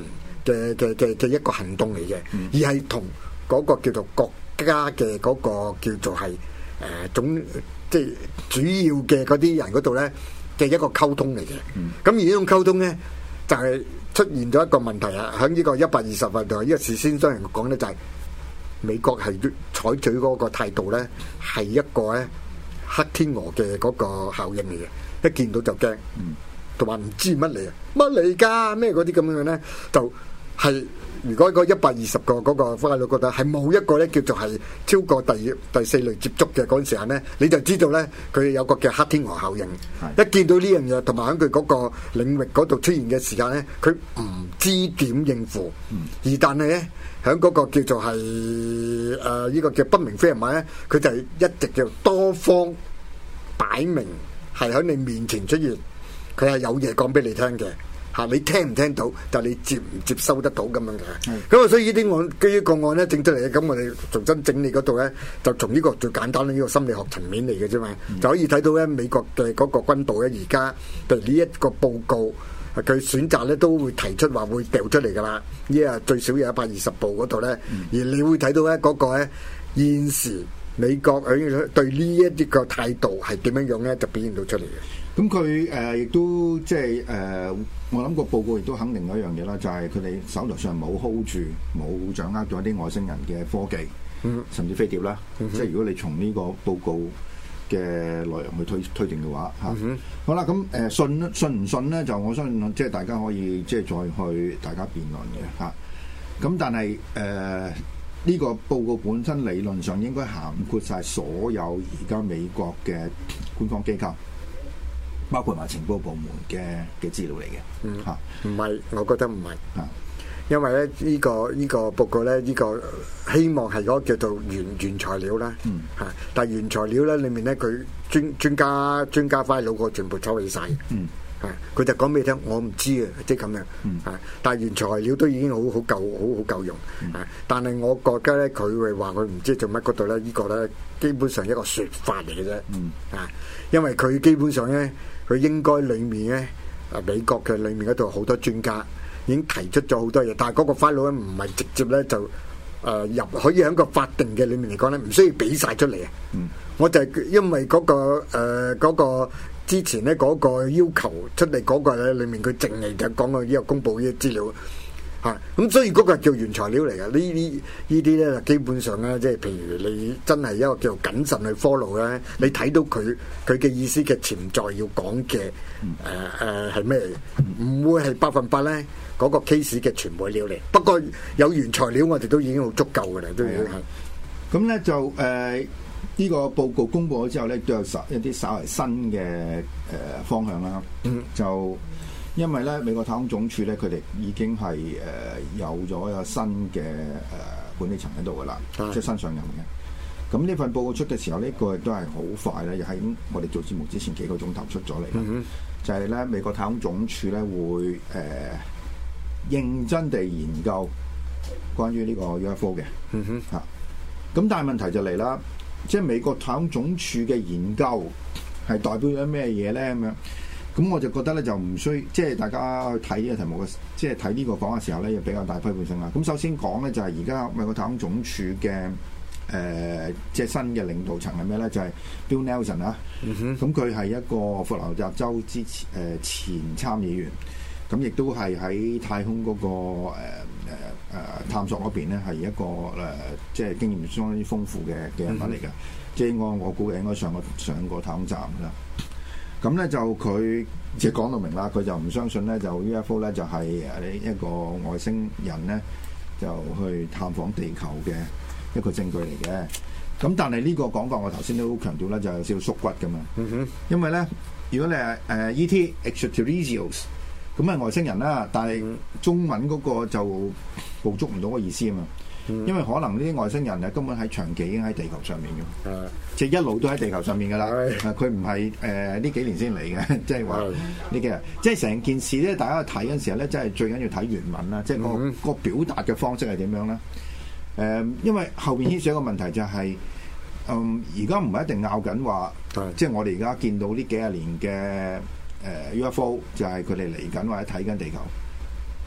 S9: 嘅嘅嘅嘅一個行動嚟嘅，嗯、而係同嗰個叫做國家嘅嗰個叫做係誒、呃、總即係主要嘅嗰啲人嗰度咧嘅一個溝通嚟嘅。咁、嗯、而呢種溝通咧就係、是、出現咗一個問題啊！喺呢個一百二十份度，呢個事先商人講咧就係、是、美國係採取嗰個態度咧係一個咧黑天鵝嘅嗰個效應嚟嘅，一見到就驚。嗯同埋唔知乜嚟啊，乜嚟㗎？咩嗰啲咁樣咧，就係、是、如果嗰一百二十個嗰個法律覺得係冇一個咧叫做係超過第第四類接觸嘅嗰陣時間咧，你就知道咧佢有個叫黑天鵝效應。一見到呢樣嘢，同埋喺佢嗰個領域嗰度出現嘅時間咧，佢唔知點應付，嗯、而但係咧喺嗰個叫做係誒呢個叫不明飛行物咧，佢就係一直叫多方擺明係喺你面前出現。佢係有嘢講俾你聽嘅，嚇你聽唔聽到，就你接唔接收得到咁樣嘅。咁啊，所以呢啲案基於個案咧整出嚟，咁我哋重新整理嗰度咧，就從呢個最簡單嘅呢個心理學層面嚟嘅啫嘛，嗯、就可以睇到咧美國嘅嗰個軍部咧，而家譬如呢一個報告，佢選擇咧都會提出話會掉出嚟噶啦，呢啊最少有一百二十部嗰度咧，嗯、而你會睇到咧嗰個咧現時美國佢對呢一啲個態度係點樣樣咧，就表現到出嚟嘅。
S6: 咁佢誒亦都即係誒，我諗個報告亦都肯定一樣嘢啦，就係佢哋手頭上冇 hold 住，冇掌握咗啲外星人嘅科技，嗯、甚至飛碟啦。嗯、哼即係如果你從呢個報告嘅內容去推推定嘅話，嚇、嗯哼，好啦，咁誒、呃、信信唔信咧？就我相信即係大家可以即係再去大家辯論嘅嚇。咁、啊、但係誒。呃呢個報告本身理論上應該涵括晒所有而家美國嘅官方機構，包括埋情報部門嘅嘅資料嚟嘅。嗯，嚇，
S9: 唔係，我覺得唔係。啊，因為咧呢個呢個報告咧呢個希望係嗰個叫做原原材料啦。嗯，嚇，但係原材料咧裡面咧佢專專家專家 file 個全部抽起晒。嗯。佢就講俾你聽，我唔知啊，即係咁樣。嗯、但係原材料都已經好好夠，好好夠用。嗯、但係我覺得咧，佢會話佢唔知做乜嗰度咧，呢個咧基本上一個説法嚟嘅啫。嗯、啊，因為佢基本上咧，佢應該裡面咧，啊美國嘅裡面嗰度好多專家已經提出咗好多嘢，但係嗰個 file 咧唔係直接咧就誒、呃、入可以喺個法定嘅裡面嚟講咧，唔需要俾晒出嚟啊。嗯、我就係因為嗰、嗰個誒嗰、呃嗰個之前咧嗰個要求出嚟嗰個咧，裡面佢淨係就講過呢個公佈呢個資料嚇，咁所以嗰個叫原材料嚟嘅。呢呢呢啲咧基本上咧，即係譬如你真係一個叫做謹慎去 follow 咧，你睇到佢佢嘅意思嘅潛在要講嘅誒誒係咩嚟？唔會係百分百咧嗰個 case 嘅全部料嚟。不過有原材料，我哋都已經好足夠嘅啦，都已經係。
S6: 咁咧就誒。呃呢個報告公佈咗之後咧，都有稍一啲稍為新嘅誒、呃、方向啦。嗯、就因為咧，美國太空總署咧，佢哋已經係誒、呃、有咗有新嘅誒、呃、管理層喺度噶啦，嗯、即係新上任嘅。咁呢份報告出嘅時候，呢、這個亦都係好快咧，又喺我哋做節目之前幾個鐘頭出咗嚟。嗯、就係咧，美國太空總署咧會誒、呃、認真地研究關於呢個 U F O 嘅。嗯哼，嚇、啊。咁但係問題就嚟啦。即係美國太空總署嘅研究係代表咗咩嘢咧？咁樣咁我就覺得咧就唔需即係大家去睇呢個題目嘅，即係睇呢個講嘅時候咧，要比較大批判性啦。咁首先講咧就係而家美國太空總署嘅誒、呃、即係新嘅領導層係咩咧？就係、是、Bill Nelson 啊。咁佢係一個佛羅里達州之前誒、呃、前參議員，咁亦都係喺太空嗰、那個誒誒、呃呃、探索嗰邊咧係一個誒、呃、即係經驗相當之豐富嘅嘅人物嚟嘅，嗯、即係應該我估計應該上過上過太空站㗎啦。咁咧就佢即係講到明啦，佢就唔相信咧就 U F O 咧就係誒一個外星人咧就去探訪地球嘅一個證據嚟嘅。咁但係呢個講法我頭先都強調咧就有少少縮骨㗎嘛。嗯、哼因為咧如果你係誒 E T extraterrestrials 咁係外星人啦，但係中文嗰個就捕捉唔到個意思啊嘛，嗯、因為可能呢啲外星人啊根本喺長期已經喺地球上面嘅，嗯、即係一路都喺地球上面噶啦，佢唔係誒呢幾年先嚟嘅，即係話呢幾日，即係成件事咧，大家睇嗰陣時候咧，真係最緊要睇原文啦，即係、個、嗯、個表達嘅方式係點樣咧？誒、呃，因為後邊牽涉一個問題就係、是，嗯，而家唔係一定拗緊話，嗯、即係我哋而家見到呢幾廿年嘅。誒、uh, U F O 就係佢哋嚟緊或者睇緊地球，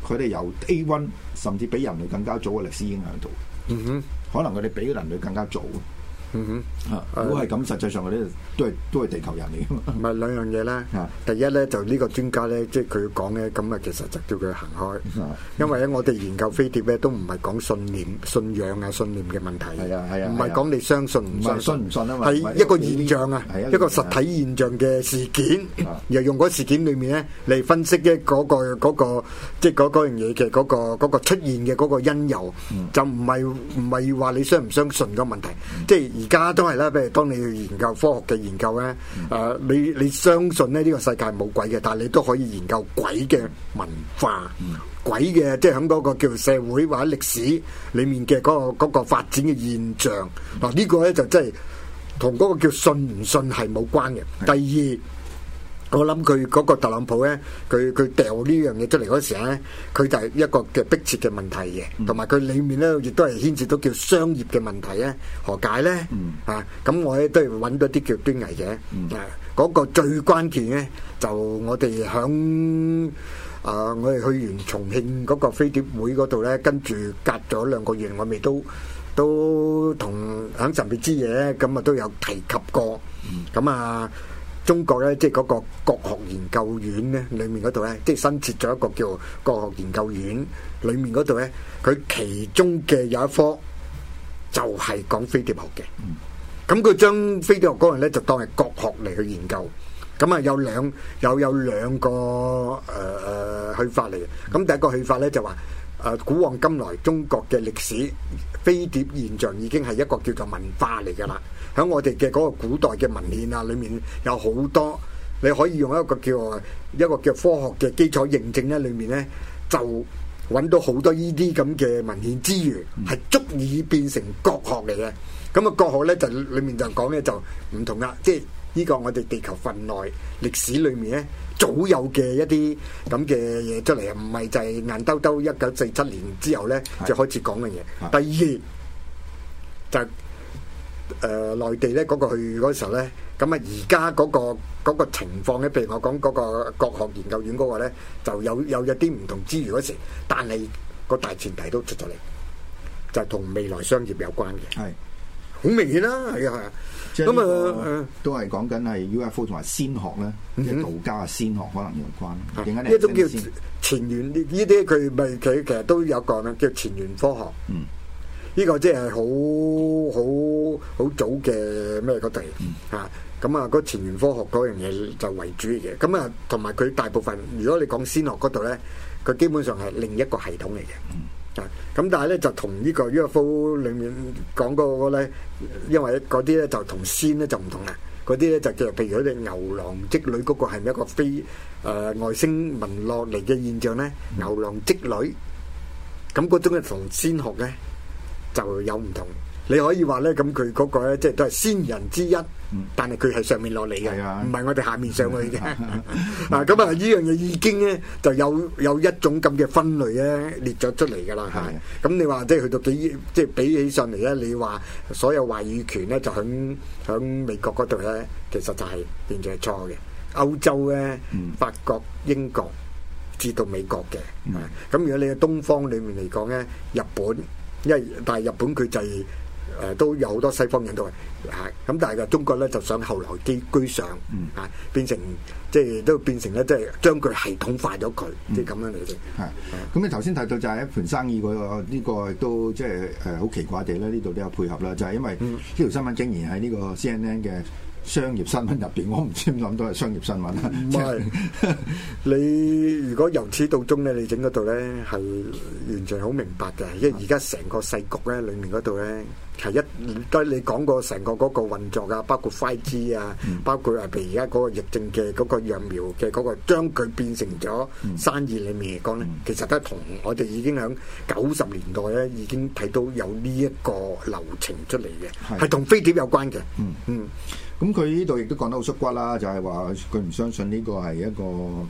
S6: 佢哋由 A 一 甚至比人類更加早嘅歷史已經喺度。
S9: 嗯哼，
S6: 可能佢哋比人類更加早。
S9: 嗯哼，
S6: 啊，如果係咁，實際上佢哋都係都係地球人嚟㗎嘛。
S9: 唔係兩樣嘢啦。第一咧就呢個專家咧，即係佢講咧，咁啊其實就叫佢行開。因為咧我哋研究飛碟咧都唔係講信念、信仰啊、信念嘅問題。
S6: 係啊係啊，
S9: 唔係講你相信唔相信，
S6: 信唔信啊嘛，
S9: 係一個現象啊，一個實體現象嘅事件，又用嗰事件裏面咧嚟分析嘅嗰個嗰個即係嗰嗰樣嘢嘅嗰個嗰個出現嘅嗰個因由，就唔係唔係話你相唔相信嘅問題，即係。而家都係啦，譬如當你去研究科學嘅研究咧，誒、嗯呃，你你相信咧呢個世界冇鬼嘅，但係你都可以研究鬼嘅文化，嗯、鬼嘅即係喺嗰個叫社會或者歷史裡面嘅嗰、嗰個嗰個發展嘅現象。嗱、嗯、呢個咧就真係同嗰個叫信唔信係冇關嘅。嗯、第二。我諗佢嗰個特朗普咧，佢佢掉呢樣嘢出嚟嗰時咧，佢就係一個嘅迫切嘅問題嘅，同埋佢裡面咧亦都係牽涉到叫商業嘅問題咧。何解咧？嗯、啊，咁我咧都係揾到啲叫端倪嘅。嗯、啊，嗰、嗰個最關鍵咧，就我哋響啊，我哋去完重慶嗰個飛碟會嗰度咧，跟住隔咗兩個月，我咪都都同響神秘之夜咁啊都有提及過。咁、嗯、啊。中國咧，即係嗰個國學研究院咧，裡面嗰度咧，即係新設咗一個叫國學研究院，裡面嗰度咧，佢其中嘅有一科就係講飛碟學嘅。咁佢將飛碟學嗰樣咧，就當係國學嚟去研究。咁啊，有兩有有兩個誒誒、呃、去法嚟嘅。咁第一個去法咧就話誒、呃、古往今來中國嘅歷史飛碟現象已經係一個叫做文化嚟㗎啦。喺我哋嘅嗰個古代嘅文獻啊，裏面有好多你可以用一個叫一個叫科學嘅基礎認證咧，裏面咧就揾到好多呢啲咁嘅文獻之餘，係足以變成國學嚟嘅。咁啊，國學咧就裏面就講咧就唔同啦，即係呢個我哋地球份內歷史裏面咧早有嘅一啲咁嘅嘢出嚟啊，唔係就係硬兜兜一九四七年之後咧就開始講嘅嘢。第二就係。誒、呃、內地咧嗰、那個去嗰時候咧，咁啊而家嗰個嗰個情況咧，譬如我講嗰個國學研究院嗰個咧，就有有一啲唔同之餘嗰時，但係個大前提都出咗嚟，就同未來商業有關嘅，係好明顯啦，係啊，咁啊
S6: 都係講緊係 U F O 同埋仙學咧，即係、嗯、道家嘅仙學可能有關。呢、嗯、一種叫前緣呢呢啲佢咪佢其實都有講啦，叫前緣科學。嗯。呢個即係好好好早嘅咩嗰地嚇，咁啊嗰前緣科學嗰樣嘢就為主嘅，咁啊同埋佢大部分，如果你講仙學嗰度咧，佢基本上係另一個系統嚟嘅，啊咁但係咧就同呢個 U F O 裡面講嗰個咧，因為嗰啲咧就同仙咧就唔同啦，嗰啲咧就叫譬如嗰隻牛郎織女嗰個係咪一個非誒、呃、外星文落嚟嘅現象咧？牛郎織女，咁嗰種咧同仙學咧。就有唔同，你可以話咧，咁佢嗰個咧，即係都係先人之一，嗯、但係佢係上面落嚟嘅，唔係、啊、我哋下面上去嘅。啊，咁啊，呢樣嘢已經咧就有有一種咁嘅分類咧列咗出嚟㗎啦。係，咁你話即係去到幾，即係比起上嚟咧，你話所有話語權咧就響響美國嗰度咧，其實就係完全係錯嘅。歐洲咧，嗯、法國、英國至到美國嘅，咁、嗯、如果你喺東方裡面嚟講咧，日本。因為但係日本佢就係、是、誒、呃、都有好多西方人都係嚇，咁但係個中國咧就想後來居居上嚇、嗯啊，變成即係都變成咧即係將佢系統化咗佢，即係咁樣嚟嘅。係， 咁你頭先提到就係一盤生意嗰、這個呢、這個都即係誒好奇怪地咧，呢度都有配合啦，就係、是、因為呢條新聞竟然喺呢個 C N N 嘅商業新聞入邊，我唔知點諗到係商業新聞啦。唔係
S9: 你如果由始到終咧，你整嗰度咧係完全好明白嘅，因為而家成個世局咧，裡面嗰度咧係一都你講過成個嗰個運作啊，包括 五 G 啊，嗯、包括啊譬如而家嗰個疫症嘅嗰個疫苗嘅嗰個，將佢變成咗生意裡面嚟講咧，嗯、其實都係同我哋已經喺九十年代咧已經睇到有呢一個流程出嚟嘅，係同飛碟有關嘅。嗯嗯。
S6: 咁佢呢度亦都講得好縮骨啦，就係話佢唔相信呢個係一個誒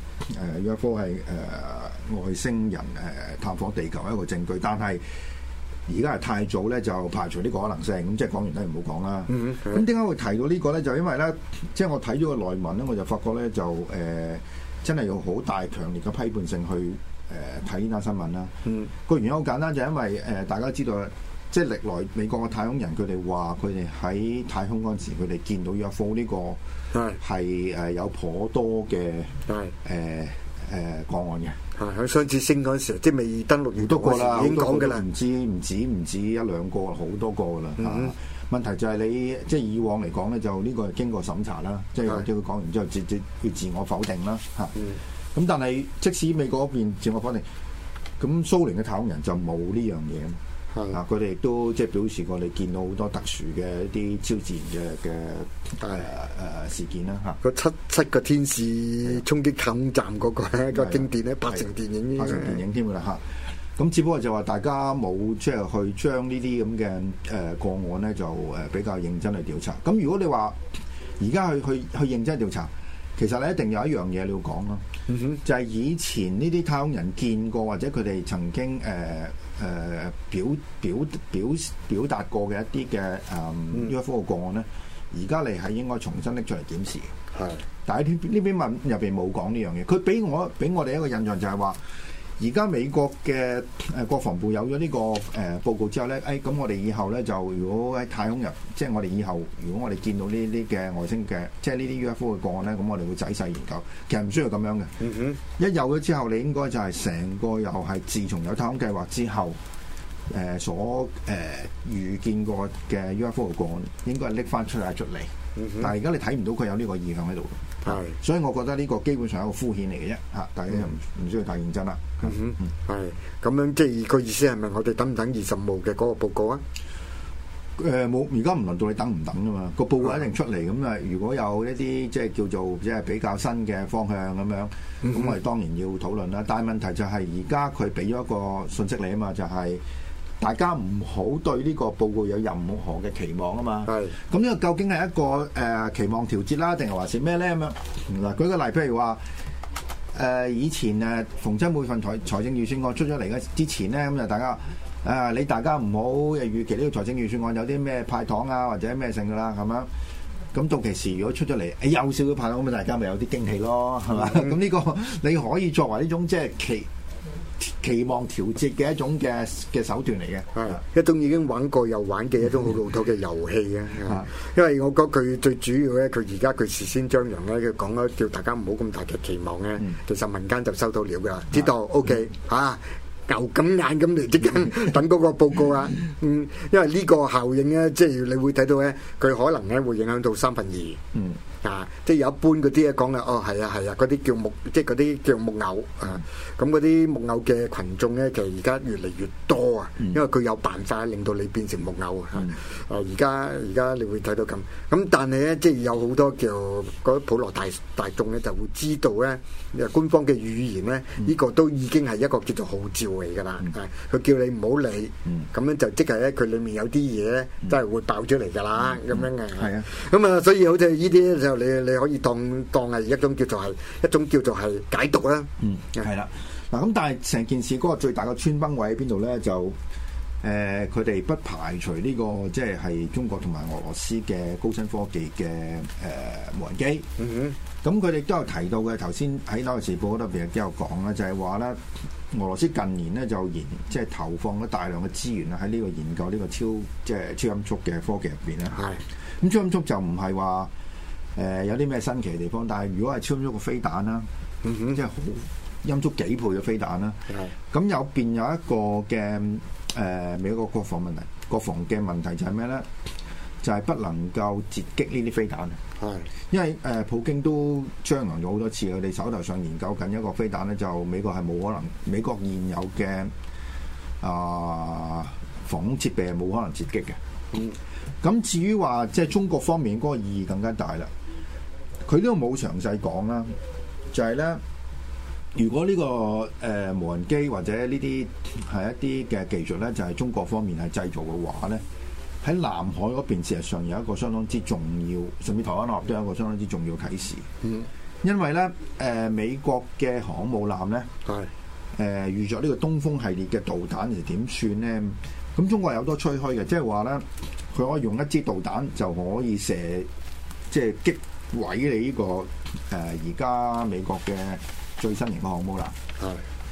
S6: U F O 係誒外星人誒、呃、探訪地球一個證據，但係而家係太早咧，就排除呢個可能性。咁即係講完都唔好講啦。咁點解會提到個呢個咧？就因為咧，即係我睇咗個內文咧，我就發覺咧就誒、呃、真係有好大強烈嘅批判性去睇呢單新聞啦。
S9: 嗯，
S6: 個原因好簡單，就係因為誒、呃、大家知道，即係歷來美國嘅太空人，佢哋話佢哋喺太空嗰陣時，佢哋見到 U F O 呢個係誒有頗多嘅誒誒個案嘅。
S9: 係喺雙子星嗰陣時，即係未登陸月
S6: 都過啦，
S9: 已經講㗎啦，
S6: 唔知唔止唔止一兩個，好多個㗎啦。嗯嗯問題就係你即係以往嚟講咧，就呢個係經過審查啦，即係即係佢講完之後，自自要自我否定啦嚇。咁、嗯、但係即使美國嗰邊自我否定，咁蘇聯嘅太空人就冇呢樣嘢啊！佢哋亦都即係表示過，你見到好多特殊嘅一啲超自然嘅嘅誒誒事件啦嚇。
S9: 個七七個天使衝擊太空站嗰個咧，個經典咧，八成電影，
S6: 八成電影添㗎啦嚇。咁只不過就話大家冇即係去將呢啲咁嘅誒個案咧，就誒比較認真去調查。咁如果你話而家去去去認真調查，其實你一定有一樣嘢你要講咯，嗯、哼就係以前呢啲太空人見過或者佢哋曾經誒誒、呃呃、表表表表達過嘅一啲嘅誒 U F O 嘅個案咧，而家你係應該重新拎出嚟檢視。係，但係呢呢篇文入邊冇講呢樣嘢。佢俾我俾我哋一個印象就係話。而家美國嘅誒國防部有咗呢個誒報告之後咧，誒咁我哋以後咧就如果喺太空入，即係我哋以後如果我哋見到呢啲嘅外星嘅，即係呢啲 U F O 嘅個案咧，咁我哋會仔細研究。其實唔需要咁樣嘅。嗯哼，一有咗之後，你應該就係成個又係自從有太空計劃之後，誒所誒預見過嘅 U F O 嘅個案，應該係拎翻出嚟出嚟。嗯哼，但係而家你睇唔到佢有呢個意向喺度。係，所以我覺得呢個基本上係一個敷衍嚟嘅啫，嚇，大家又唔唔需要太認真啦。
S9: 嗯哼，係咁樣，即係個意思係咪我哋等唔等二十號嘅嗰個報告啊？
S6: 誒冇，而家唔輪到你等唔等㗎嘛，個報告一定出嚟咁啊！如果有一啲即係叫做即係比較新嘅方向咁樣，咁、嗯、我哋當然要討論啦。但係問題就係而家佢俾咗一個信息你啊嘛，就係、是。大家唔好對呢個報告有任何嘅期望啊嘛。係。咁呢個究竟係一個誒、呃、期望調節啦，定係還是咩咧咁樣？嗱，舉個例，譬如話誒、呃、以前誒逢親每份財財政預算案出咗嚟嘅之前咧，咁就大家誒、呃、你大家唔好誒預期呢個財政預算案有啲咩派糖啊或者咩性噶啦，係咪？咁到期時如果出咗嚟，誒有少少派糖咁，大家咪有啲驚喜咯，係嘛？咁呢、嗯、個你可以作為呢種即係期。期望調節嘅一種嘅嘅手段嚟嘅，
S9: 係一種已經玩過又玩嘅一種好老土嘅遊戲啊！因為我覺得佢最主要咧，佢而家佢事先張揚咧，佢講咗叫大家唔好咁大嘅期望咧，嗯、其實民間就收到料噶啦，知道 OK 嚇、啊，牛咁眼咁嚟即刻等嗰個報告啊！嗯，因為呢個效應咧，即係你會睇到咧，佢可能咧會影響到三分二。嗯。啊！即係有一般嗰啲咧講啦，哦係啊係啊，嗰啲、啊、叫木，即係嗰啲叫木偶啊。咁嗰啲木偶嘅群眾咧，其實而家越嚟越多啊，因為佢有辦法令到你變成木偶啊。啊！而家而家你會睇到咁。咁但係咧，即係有好多叫嗰啲普羅大大眾咧，就會知道咧，官方嘅語言咧，呢、嗯、個都已經係一個叫做號召嚟㗎啦。佢、嗯、叫你唔好理，咁、嗯、樣就即係咧，佢裡面有啲嘢咧，真係會爆出嚟㗎啦。咁、嗯、樣嘅係啊。咁啊，所以好似呢啲就你你可以當當係一種叫做係一種叫做係解讀啦。
S6: 嗯，係啦。嗱咁，但係成件事嗰個最大嘅穿崩位喺邊度咧？就誒，佢哋不排除呢個即係係中國同埋俄羅斯嘅高新科技嘅誒無人機。嗯哼。咁佢哋都有提到嘅，頭先喺《紐約時報》嗰度邊都有講啦，就係話咧，俄羅斯近年咧就研即係投放咗大量嘅資源啦，喺呢個研究呢個超即係超音速嘅科技入邊咧。係。咁超音速就唔係話誒有啲咩新奇嘅地方，但係如果係超音速嘅飛彈啦，嗯哼，即係好音速幾倍嘅飛彈啦。係。咁有邊有一個嘅誒、呃、美國國防問題，國防嘅問題就係咩咧？就係、是、不能夠截擊呢啲飛彈。係。因為誒、呃、普京都張揚咗好多次，佢哋手頭上研究緊一個飛彈咧，就美國係冇可能，美國現有嘅啊、呃、防空設備係冇可能截擊嘅。嗯。咁至於話即係中國方面嗰個意義更加大啦，佢都冇詳細講啦。就係、是、咧，如果呢、這個誒、呃、無人機或者呢啲係一啲嘅技術咧，就係、是、中國方面係製造嘅話咧，喺南海嗰邊事實上有一個相當之重要，甚至台灣海峽都有一個相當之重要嘅啟示。嗯，因為咧誒、呃、美國嘅航空母艦咧係誒預咗呢個東風系列嘅導彈，係點算咧？咁中國有好多吹噓嘅，即係話咧，佢可以用一支導彈就可以射，即係擊毀你呢個誒而家美國嘅最新型嘅航母啦。係。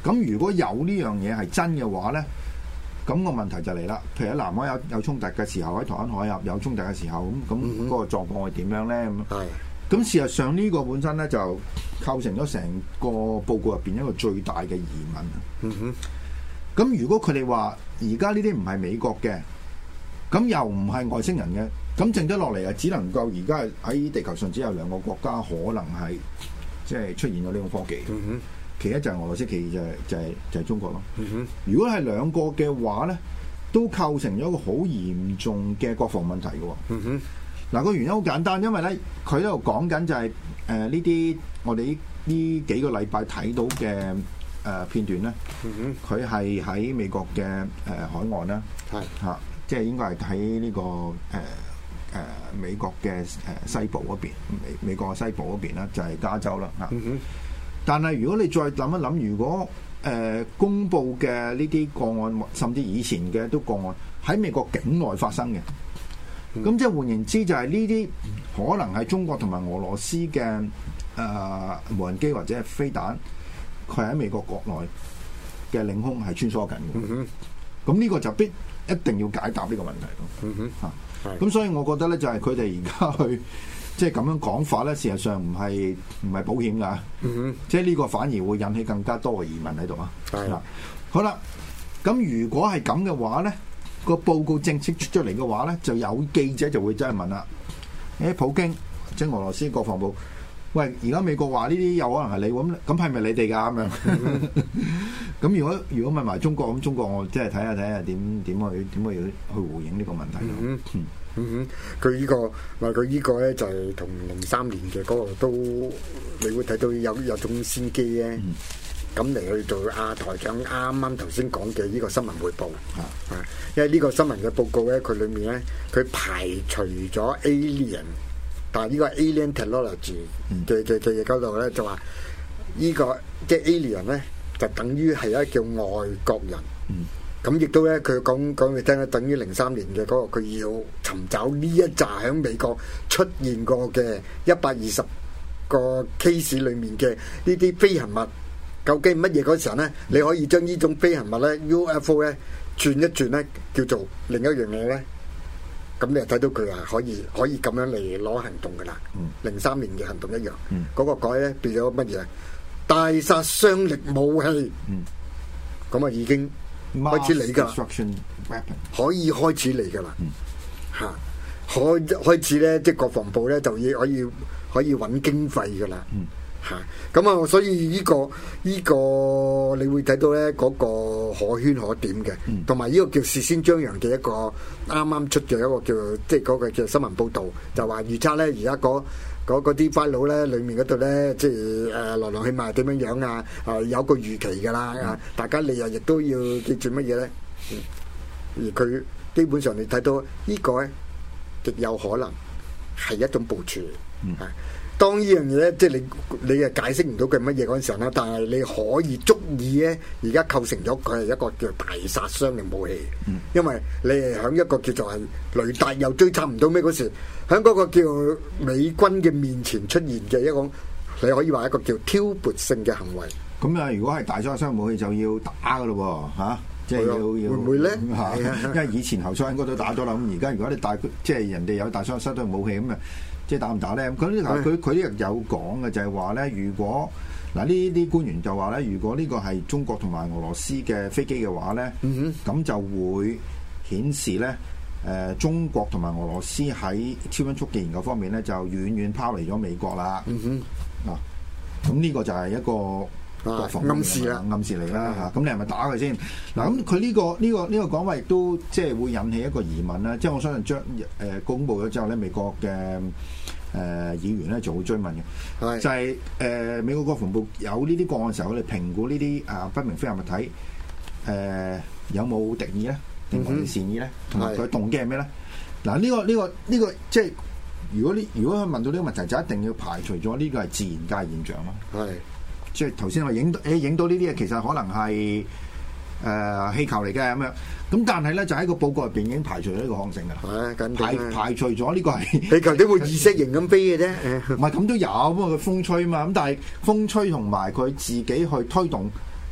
S6: 咁如果有呢樣嘢係真嘅話咧，咁個問題就嚟啦。譬如喺南海有有衝突嘅時候，喺台灣海峽有衝突嘅時候，咁咁嗰個狀況係點樣咧？咁咁事實上呢個本身咧就構成咗成個報告入邊一個最大嘅疑問。嗯哼。咁如果佢哋話而家呢啲唔係美國嘅，咁又唔係外星人嘅，咁剩得落嚟啊，只能夠而家喺地球上只有兩個國家可能係即係出現咗呢個科技。嗯哼。其一就係俄羅斯，其二就係、是、就係、是、就係、是、中國咯。嗯哼。如果係兩個嘅話咧，都構成咗一個好嚴重嘅國防問題嘅。嗯哼。嗱、個原因好簡單，因為咧佢喺度講緊就係誒呢啲我哋呢呢幾個禮拜睇到嘅誒、呃、片段咧，佢係喺美國嘅誒、呃、海岸啦，係嚇、啊，即係應該係喺呢個誒誒、呃呃、美國嘅誒西部嗰邊，美美國嘅西部嗰邊啦，就係、是、加州啦嚇。嗯、但係如果你再諗一諗，如果誒、呃、公佈嘅呢啲個案，甚至以前嘅都個案喺美國境內發生嘅。咁、嗯、即係換言之，就係呢啲可能係中國同埋俄羅斯嘅誒、呃、無人機或者係飛彈，佢喺美國國內嘅領空係穿梭緊嘅。咁呢、嗯、個就必一定要解答呢個問題咯。嚇、嗯，咁、啊、所以我覺得咧，就係佢哋而家去即係咁樣講法咧，事實上唔係唔係保險㗎。嗯、即係呢個反而會引起更加多嘅疑問喺度啊。係啦，好啦，咁如果係咁嘅話咧，個報告正式出咗嚟嘅話咧，就有記者就會真係問啦：誒，普京即係俄羅斯國防部，喂，而家美國話呢啲有可能係你咁，咁係咪你哋㗎咁樣？咁如果如果問埋中國，咁中國我即係睇下睇下點點去點去去回應呢個問題咯。嗯嗯嗯，佢呢個話佢呢個咧就係同零三年嘅嗰個都，你會睇到有有種先機咧。嗯咁嚟去做阿台長啱啱頭先講嘅呢個新聞彙報啊，因為呢個新聞嘅報告咧，佢裏面咧佢排除咗 alien， 但係呢個 alien technology 嘅嘅嘅嘢嗰度咧就話呢個即係 alien 咧就等於係一叫外國人，咁亦都咧佢講講你聽咧，等於零三年嘅嗰個佢要尋找呢一紮喺美國出現過嘅一百二十個 case 裏面嘅呢啲飛行物。究竟乜嘢嗰時候咧，你可以將呢種飛行物咧 U F O 咧轉一轉咧，叫做另一樣嘢咧，咁你就睇到佢係可以可以咁樣嚟攞行動噶啦。零三、嗯、年嘅行動一樣，嗰、嗯、個改咧變咗乜嘢？大殺傷力武器，咁啊、嗯、已經開始嚟噶，可以開始嚟噶啦，嚇、嗯，開開始咧，即係國防部咧就要可以可以揾經費噶啦。嗯嚇，咁啊，所以呢、這個呢、這個你會睇到咧嗰個可圈可點嘅，同埋呢個叫事先張揚嘅一個啱啱出嘅一個叫即係嗰個叫新聞報導，就話預測咧而家嗰嗰啲 file 咧裡面嗰度咧，即係誒來龍去脈點樣樣啊，啊有個預期㗎啦，啊、嗯、大家你又亦都要記住乜嘢咧？而佢基本上你睇到呢個咧極有可能係一種部署，嗯。當呢樣嘢咧，即係你你又解釋唔到佢乜嘢嗰陣時候咧，但係你可以足以咧，而家構成咗佢係一個叫大殺傷嘅武器。嗯、因為你係喺一個叫做係雷達又追查唔到咩嗰時，喺嗰個叫美軍嘅面前出現嘅一個，你可以話一個叫挑撥性嘅行為。咁啊，如果係大殺傷武器就要打噶咯喎，嚇！即係要要會唔會咧？嚇！因為以前侯賽因都打咗啦，咁而家如果你大即係人哋有大殺傷武器咁啊。即係打唔打咧？佢呢佢佢呢日有講嘅就係話咧，如果嗱呢啲官員就話咧，如果呢個係中國同埋俄羅斯嘅飛機嘅話咧，咁、嗯、哼就會顯示咧，誒、呃、中國同埋俄羅斯喺超音速嘅研究方面咧，就遠遠拋離咗美國啦。嗯、哼嗱，咁呢個就係一個國防暗示啦，暗示嚟啦嚇。咁、嗯、你係咪打佢先？嗱，咁佢呢個呢、呢個呢、呢個講法亦都即係會引起一個疑問啦。即係我相信將誒、呃、公佈咗之後咧，美國嘅誒、呃、議員咧就會追問嘅，是就係、是、誒、呃、美國國防部有呢啲個案嘅時候，佢哋評估呢啲啊不明飛行物體誒、呃、有冇敵意咧，定還是善意咧，同埋佢動機係咩咧？嗱，呢個呢個呢個即係如果呢如果佢問到呢個問題，就一定要排除咗呢個係自然界現象咯。係。即係頭先我影誒影到呢啲嘢，其實可能係誒、呃、氣球嚟嘅咁樣。咁但係咧就喺個報告入邊已經排除咗呢個可能性㗎啦。係，排排除咗呢個係氣球點會意識型咁飛嘅啫？唔係咁都有，不過佢風吹嘛。咁但係風吹同埋佢自己去推動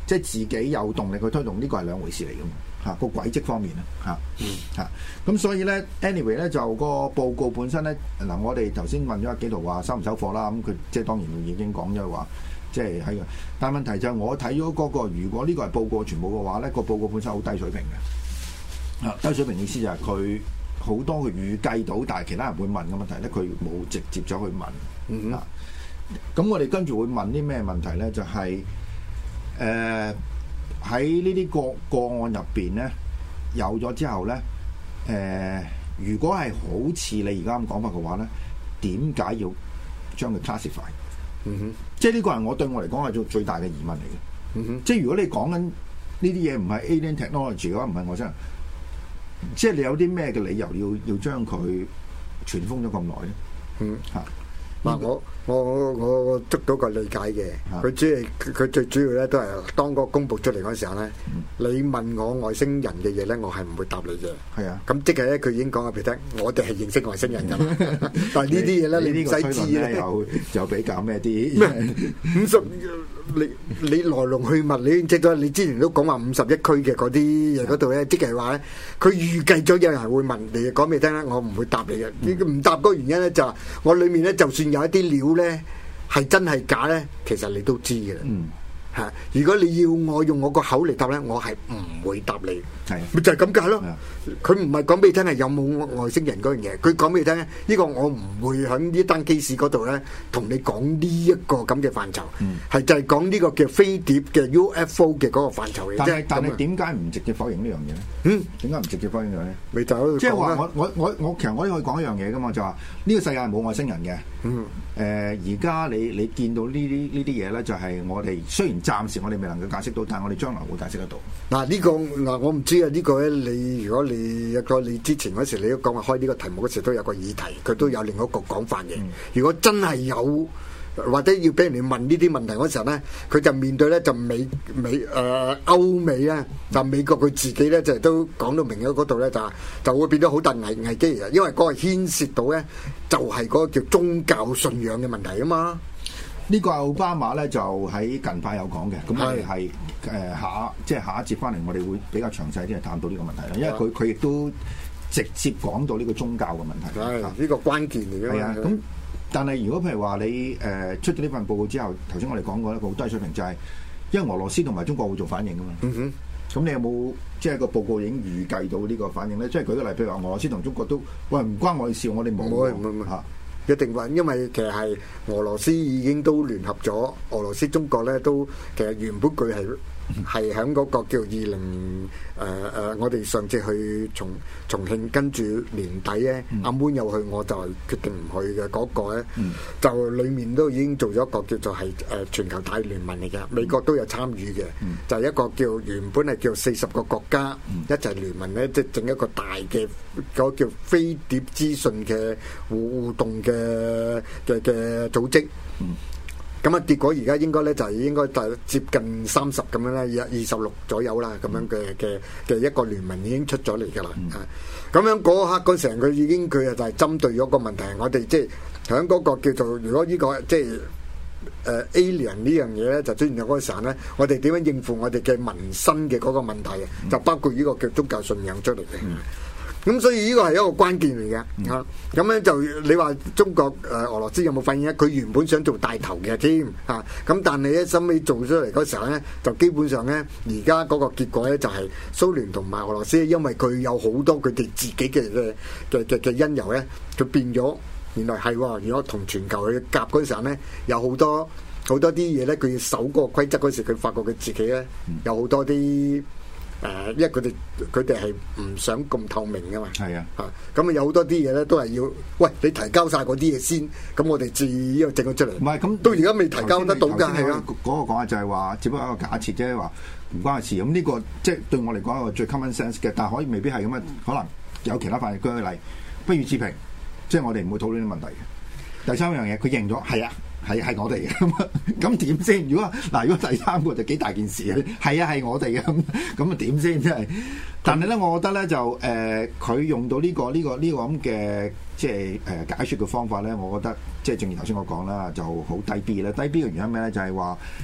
S6: 即係自己有動力去推動，呢個係兩回事嚟㗎嘛。嚇、啊、個軌跡方面啊，嚇嚇咁所以咧 anyway 咧就個報告本身咧嗱，我哋頭先問咗阿紀陶話收唔收貨啦，咁佢即係當然已經講咗話，即係喺個，但係問題就係我睇咗嗰個，如果呢個係報告全部嘅話咧，個報告本身好低水平嘅，啊低水平意思就係佢好多佢預計到，但係其他人會問嘅問題咧，佢冇直接咗去問，嗯啊，咁我哋跟住會問啲咩問題咧？就係、是、誒。喺呢啲個個案入邊咧，有咗之後咧，誒、呃，如果係好似你而家咁講法嘅話咧，點解要將佢 classify？嗯哼，即係呢個係我對我嚟講係最最大嘅疑問嚟嘅。嗯哼，即係如果你講緊呢啲嘢唔係 alien technology 嘅話，唔係我真係，即係你有啲咩嘅理由要要將佢傳封咗咁耐咧？嗯，嚇。嗱，我我我我捉到個理解嘅，佢主要佢最主要咧都係當個公佈出嚟嗰時候咧，嗯、你問我外星人嘅嘢咧，我係唔會答你嘅。係啊，咁即係咧，佢已經講咗俾你聽，我哋係認識外星人㗎嘛。但係呢啲嘢咧，你唔使知咧，又又比較咩啲？咩五十？你你來龍去脈，你已經知咗。你之前都講話五十一區嘅嗰啲嘢嗰度咧，即係話咧，佢預計咗有人會問你，講俾你聽咧，我唔會答你嘅。你唔答嗰個原因咧，就係我裡面咧，就算有一啲料咧係真係假咧，其實你都知嘅啦。嗯，嚇！如果你要我用我個口嚟答咧，我係唔會答你。係，咪就係咁解咯。佢唔係講俾你聽係有冇外星人嗰樣嘢，佢講俾你聽咧，呢個我唔會喺呢單 case 嗰度咧同你講呢一個咁嘅範疇，係就係講呢個叫飛碟嘅 U F O 嘅嗰個範疇嘅。但係但係點解唔直接否認呢樣嘢咧？嗯，點解唔直接否認呢樣嘢？咪就即係話我我我我其實我都可以講一樣嘢噶嘛，就話呢個世界係冇外星人嘅。嗯。誒而家你你見到呢啲呢啲嘢咧，就係我哋雖然暫時我哋未能夠解釋到，但係我哋將來會解釋得到。嗱呢個嗱我唔知啊，呢個咧你如果你一個你之前嗰時你都講話開呢個題目嗰時都有個議題，佢都有另一個講法嘅。如果真係有或者要俾人哋問呢啲問題嗰時候咧，佢就面對咧就美美誒、呃、歐美咧，就美國佢自己咧就都講到明喺嗰度咧，就就會變咗好大危危機嘅，因為嗰個牽涉到咧就係、是、嗰個叫宗教信仰嘅問題啊嘛。呢個奧巴馬咧就喺近排有講嘅，咁我哋係誒下即係下一節翻嚟，我哋會比較詳細啲去探討呢個問題啦，因為佢佢亦都直接講到呢個宗教嘅問題。係呢、呢個關鍵嚟嘅。係啊，咁但係如果譬如話你誒、呃、出咗呢份報告之後，頭先我哋講過一個好低水平，就係因為俄羅斯同埋中國會做反應㗎嘛。嗯哼。咁你有冇即係個報告已經預計到呢個反應咧？即係舉個例，譬如話俄羅斯同中國都喂唔關我哋事，我哋冇冇嚇。一定話，因為其實係俄羅斯已經都聯合咗，俄羅斯中國咧都其實原本佢係係喺嗰個叫二零誒誒，我哋上次去重重慶，跟住年底咧，阿 Moon 又去，我就決定唔去嘅嗰、那個咧，嗯、就裡面都已經做咗一個叫做係誒全球大聯盟嚟嘅，美國都有參與嘅，嗯、就係一個叫原本係叫四十個國家、嗯、一齊聯盟咧，即係整一個大嘅嗰個叫飛碟資訊嘅互動嘅嘅嘅組織。嗯咁啊，結果而家應該咧就係應該就接近三十咁樣啦，二二十六左右啦，咁樣嘅嘅嘅一個聯盟已經出咗嚟㗎啦。啊、嗯，咁樣嗰刻嗰時佢已經佢啊就係針對咗個問題，我哋即係喺嗰個叫做如果呢、呢個即係誒、呃、alien 呢樣嘢咧就出現咗嗰個時候咧，我哋點樣應付我哋嘅民生嘅嗰個問題啊？嗯、就包括呢個叫宗教信仰出嚟嘅。嗯咁所以呢個係一個關鍵嚟嘅嚇，咁咧、嗯、就你話中國誒、呃、俄羅斯有冇發現咧？佢原本想做帶頭嘅添嚇，咁、啊、但係咧收尾做出嚟嗰時候咧，就基本上咧而家嗰個結果咧就係蘇聯同埋俄羅斯，因為佢有好多佢哋自己嘅嘅嘅嘅嘅因由咧，佢變咗原來係如果同全球去夾嗰時候咧，有好多好多啲嘢咧，佢要守嗰個規則嗰時，佢發覺佢自己咧有好多啲。誒，因為佢哋佢哋係唔想咁透明噶嘛，係啊，嚇咁啊有好多啲嘢咧都係要，喂你提交晒嗰啲嘢先，咁我哋至呢個整咗出嚟。唔係咁，到而家未提交得到㗎，係啊。嗰個講法就係話，只不過一個假設啫，話唔關事。咁呢個即係對我嚟講一個最 common sense 嘅，但係可以未必係咁啊，可能有其他法例舉例，不予置評，即係我哋唔會討論啲問題嘅。第三樣嘢，佢認咗，係啊。係係我哋嘅，咁點先？如果嗱，如果第三個就幾大件事啊！係啊，係我哋嘅，咁咁啊點先？真係，但係咧，我覺得咧就誒，佢、呃、用到呢、這個呢、這個呢、這個咁嘅即係誒、呃、解説嘅方法咧，我覺得即係正如頭先我講啦，就好低 B 啦。低 B 嘅原因咩咧？就係話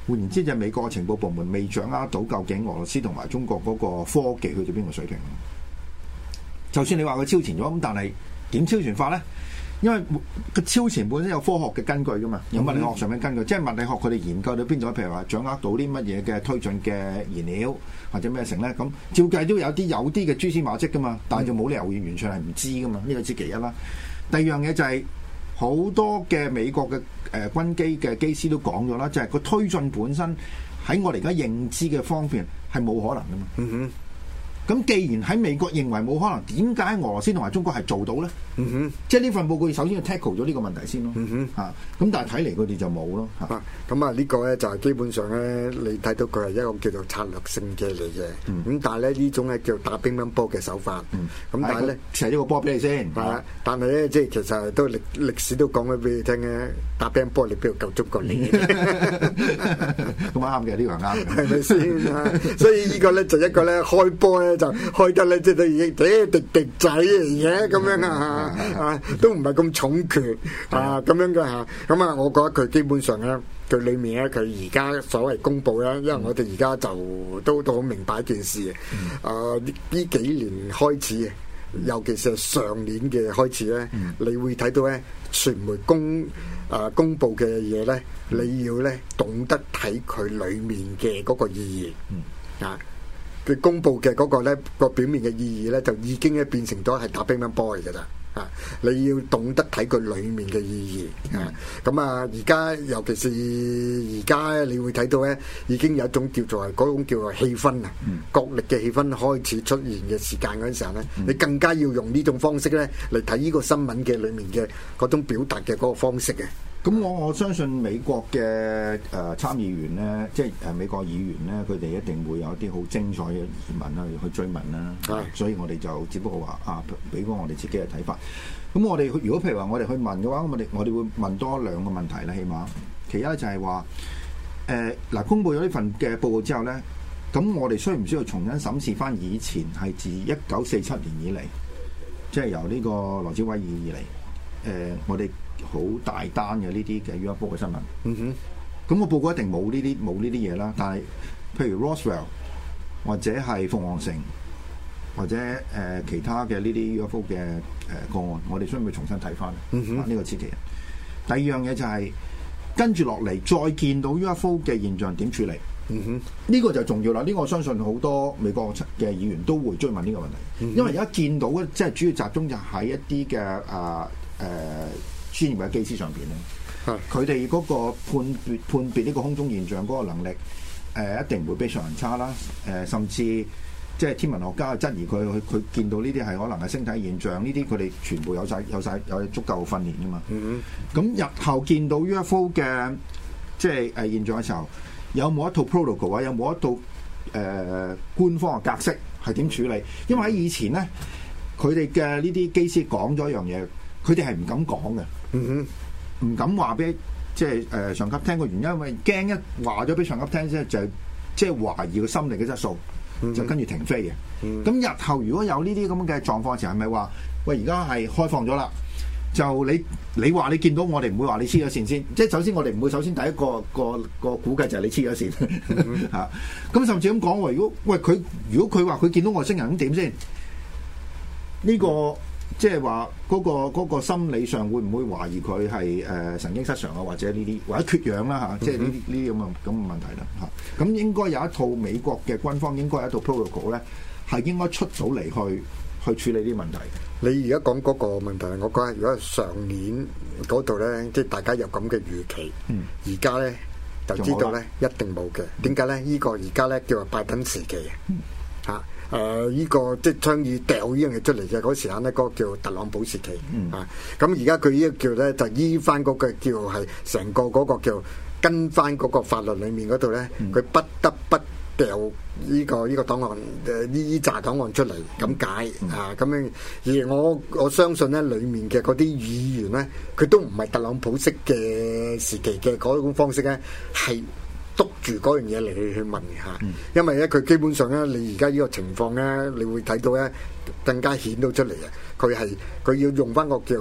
S10: 換言之，就係美國嘅情報部門未掌握到究竟俄羅斯同埋中國嗰個科技去到邊個水平。就算你話佢超前咗，咁但係點超前法咧？因為個超前本身有科學嘅根據噶嘛，有物理學上面根據，嗯、即係物理學佢哋研究到邊度，譬如話掌握到啲乜嘢嘅推進嘅燃料或者咩成咧，咁照計都有啲有啲嘅蛛絲馬跡噶嘛，但係就冇理由完全係唔知噶嘛，呢個知其一啦。第二樣嘢就係、是、好多嘅美國嘅誒、呃、軍機嘅機師都講咗啦，就係、是、個推進本身喺我哋而家認知嘅方面係冇可能噶嘛。嗯哼。咁既然喺美國認為冇可能，點解俄羅斯同埋中國係做到咧？嗯哼，即係呢份報告首先要 tackle 咗呢個問題先咯。嗯哼，嚇、啊，咁但係睇嚟佢哋就冇咯。嚇、啊，
S9: 咁啊呢個咧就係基本上咧，你睇到佢係一個叫做策略性嘅嚟嘅。咁、嗯、但係咧呢種係叫打乒乓波嘅手法。咁、嗯、但係咧
S10: 射咗個波俾你先。
S9: 係啊，但係咧即係其實都歷歷史都講咗俾你聽嘅，打乒乓波你邊度夠中國你？
S10: 咁啱嘅，呢個係啱嘅，
S9: 係咪先？所以呢個咧就一個咧開波咧就開得咧即係已經誒滴滴仔嚟嘅咁樣啊！啊，都唔係咁重拳啊，咁樣嘅嚇。咁啊，我覺得佢基本上咧，佢裡面咧，佢而家所謂公佈咧，因為我哋而家就都都好明白一件事啊。呢呢幾年開始，尤其是係上年嘅開始咧，你會睇到咧，傳媒公啊公佈嘅嘢咧，你要咧懂得睇佢裡面嘅嗰個意義啊。佢公佈嘅嗰個咧個表面嘅意義咧，就已經咧變成咗係打乒乓波嚟㗎啦。啊！你要懂得睇佢裡面嘅意義啊！咁啊，而家尤其是而家，你會睇到咧，已經有一種叫做係嗰種叫做氣氛啊，嗯、角力嘅氣氛開始出現嘅時間嗰陣時候咧，嗯、你更加要用呢種方式咧嚟睇呢個新聞嘅裡面嘅嗰種表達嘅嗰個方式嘅。
S10: 咁我我相信美國嘅誒、呃、參議員咧，即係誒美國議員咧，佢哋一定會有一啲好精彩嘅疑問啦，去追問啦。係，所以我哋就只不過話啊，俾翻我哋自己嘅睇法。咁我哋如果譬如話我哋去問嘅話，我哋我哋會問多兩個問題啦，起碼。其一就係話誒嗱，公佈咗呢份嘅報告之後咧，咁我哋需唔需要重新審視翻以前係自一九四七年以嚟，即係由呢個羅斯威爾以嚟誒、呃，我哋好大單嘅呢啲嘅 U F O 嘅新聞。嗯哼，咁個報告一定冇呢啲冇呢啲嘢啦。但係譬如 Roswell 或者係鳳凰城或者誒、呃、其他嘅呢啲 U F O 嘅誒、呃、個案，我哋需唔需要重新睇翻？嗯哼，呢、啊這個此其一。第二樣嘢就係、是、跟住落嚟再見到 U F O 嘅現象點處理？嗯哼，呢個就重要啦。呢、這個我相信好多美國嘅議員都會追問呢個問題，嗯、因為而家見到咧，即係主要集中就喺一啲嘅啊誒。專業嘅機師上邊咧，佢哋嗰個判別判別呢個空中現象嗰個能力，誒、呃、一定唔會比常人差啦。誒、呃、甚至即係天文學家質疑佢，佢佢見到呢啲係可能係星體現象，呢啲佢哋全部有晒有晒有足夠嘅訓練㗎嘛。咁、嗯、日後見到 U F O 嘅即係誒現象嘅時候，有冇一套 protocol 啊？有冇一套誒、呃、官方嘅格式係點處理？因為喺以前咧，佢哋嘅呢啲機師講咗一樣嘢。佢哋係唔敢講嘅，嗯哼，唔敢話俾即係誒上級聽個原因，因為驚一話咗俾上級聽啫，就即係懷疑個心理嘅質素，嗯、就跟住停飛嘅。咁、嗯、日後如果有呢啲咁嘅狀況嘅時候，係咪話喂而家係開放咗啦？就你你話你見到我哋唔會話你黐咗線先，即係首先我哋唔會首先第一個個個估計就係你黐咗線嚇。咁、嗯啊、甚至咁講喎，如果喂佢如果佢話佢見到外星人咁點先？呢、呢個嗯即係話嗰個嗰、嗰個心理上會唔會懷疑佢係誒神經失常啊，或者呢啲或者缺氧啦嚇、啊，即係呢啲呢啲咁嘅咁嘅問題啦嚇。咁、啊、應該有一套美國嘅軍方應該有一套 protocol 咧，係應該出到嚟去去處理呢啲問題。
S9: 你而家講嗰個問題，我覺得如果係上年嗰度咧，即係大家有咁嘅預期，而家咧就知道咧一定冇嘅。點解咧？呢、呢個而家咧叫做拜登時期嚇。啊誒依、呃這個即係倡議掉呢樣嘢出嚟嘅嗰時間咧，嗰、那個叫特朗普時期、嗯、啊。咁而家佢呢個叫咧就依翻嗰個叫係成個嗰個叫跟翻嗰個法律裡面嗰度咧，佢、嗯、不得不掉呢、這個呢、這個檔案誒呢呢紮檔案出嚟咁解、嗯、啊咁樣。而我我相信咧，裡面嘅嗰啲議員咧，佢都唔係特朗普式嘅時期嘅嗰種方式咧，係督住嗰樣嘢嚟去去問嚇，嗯、因為咧佢基本上咧，你而家呢個情況咧，你會睇到咧更加顯到出嚟嘅。佢係佢要用翻個叫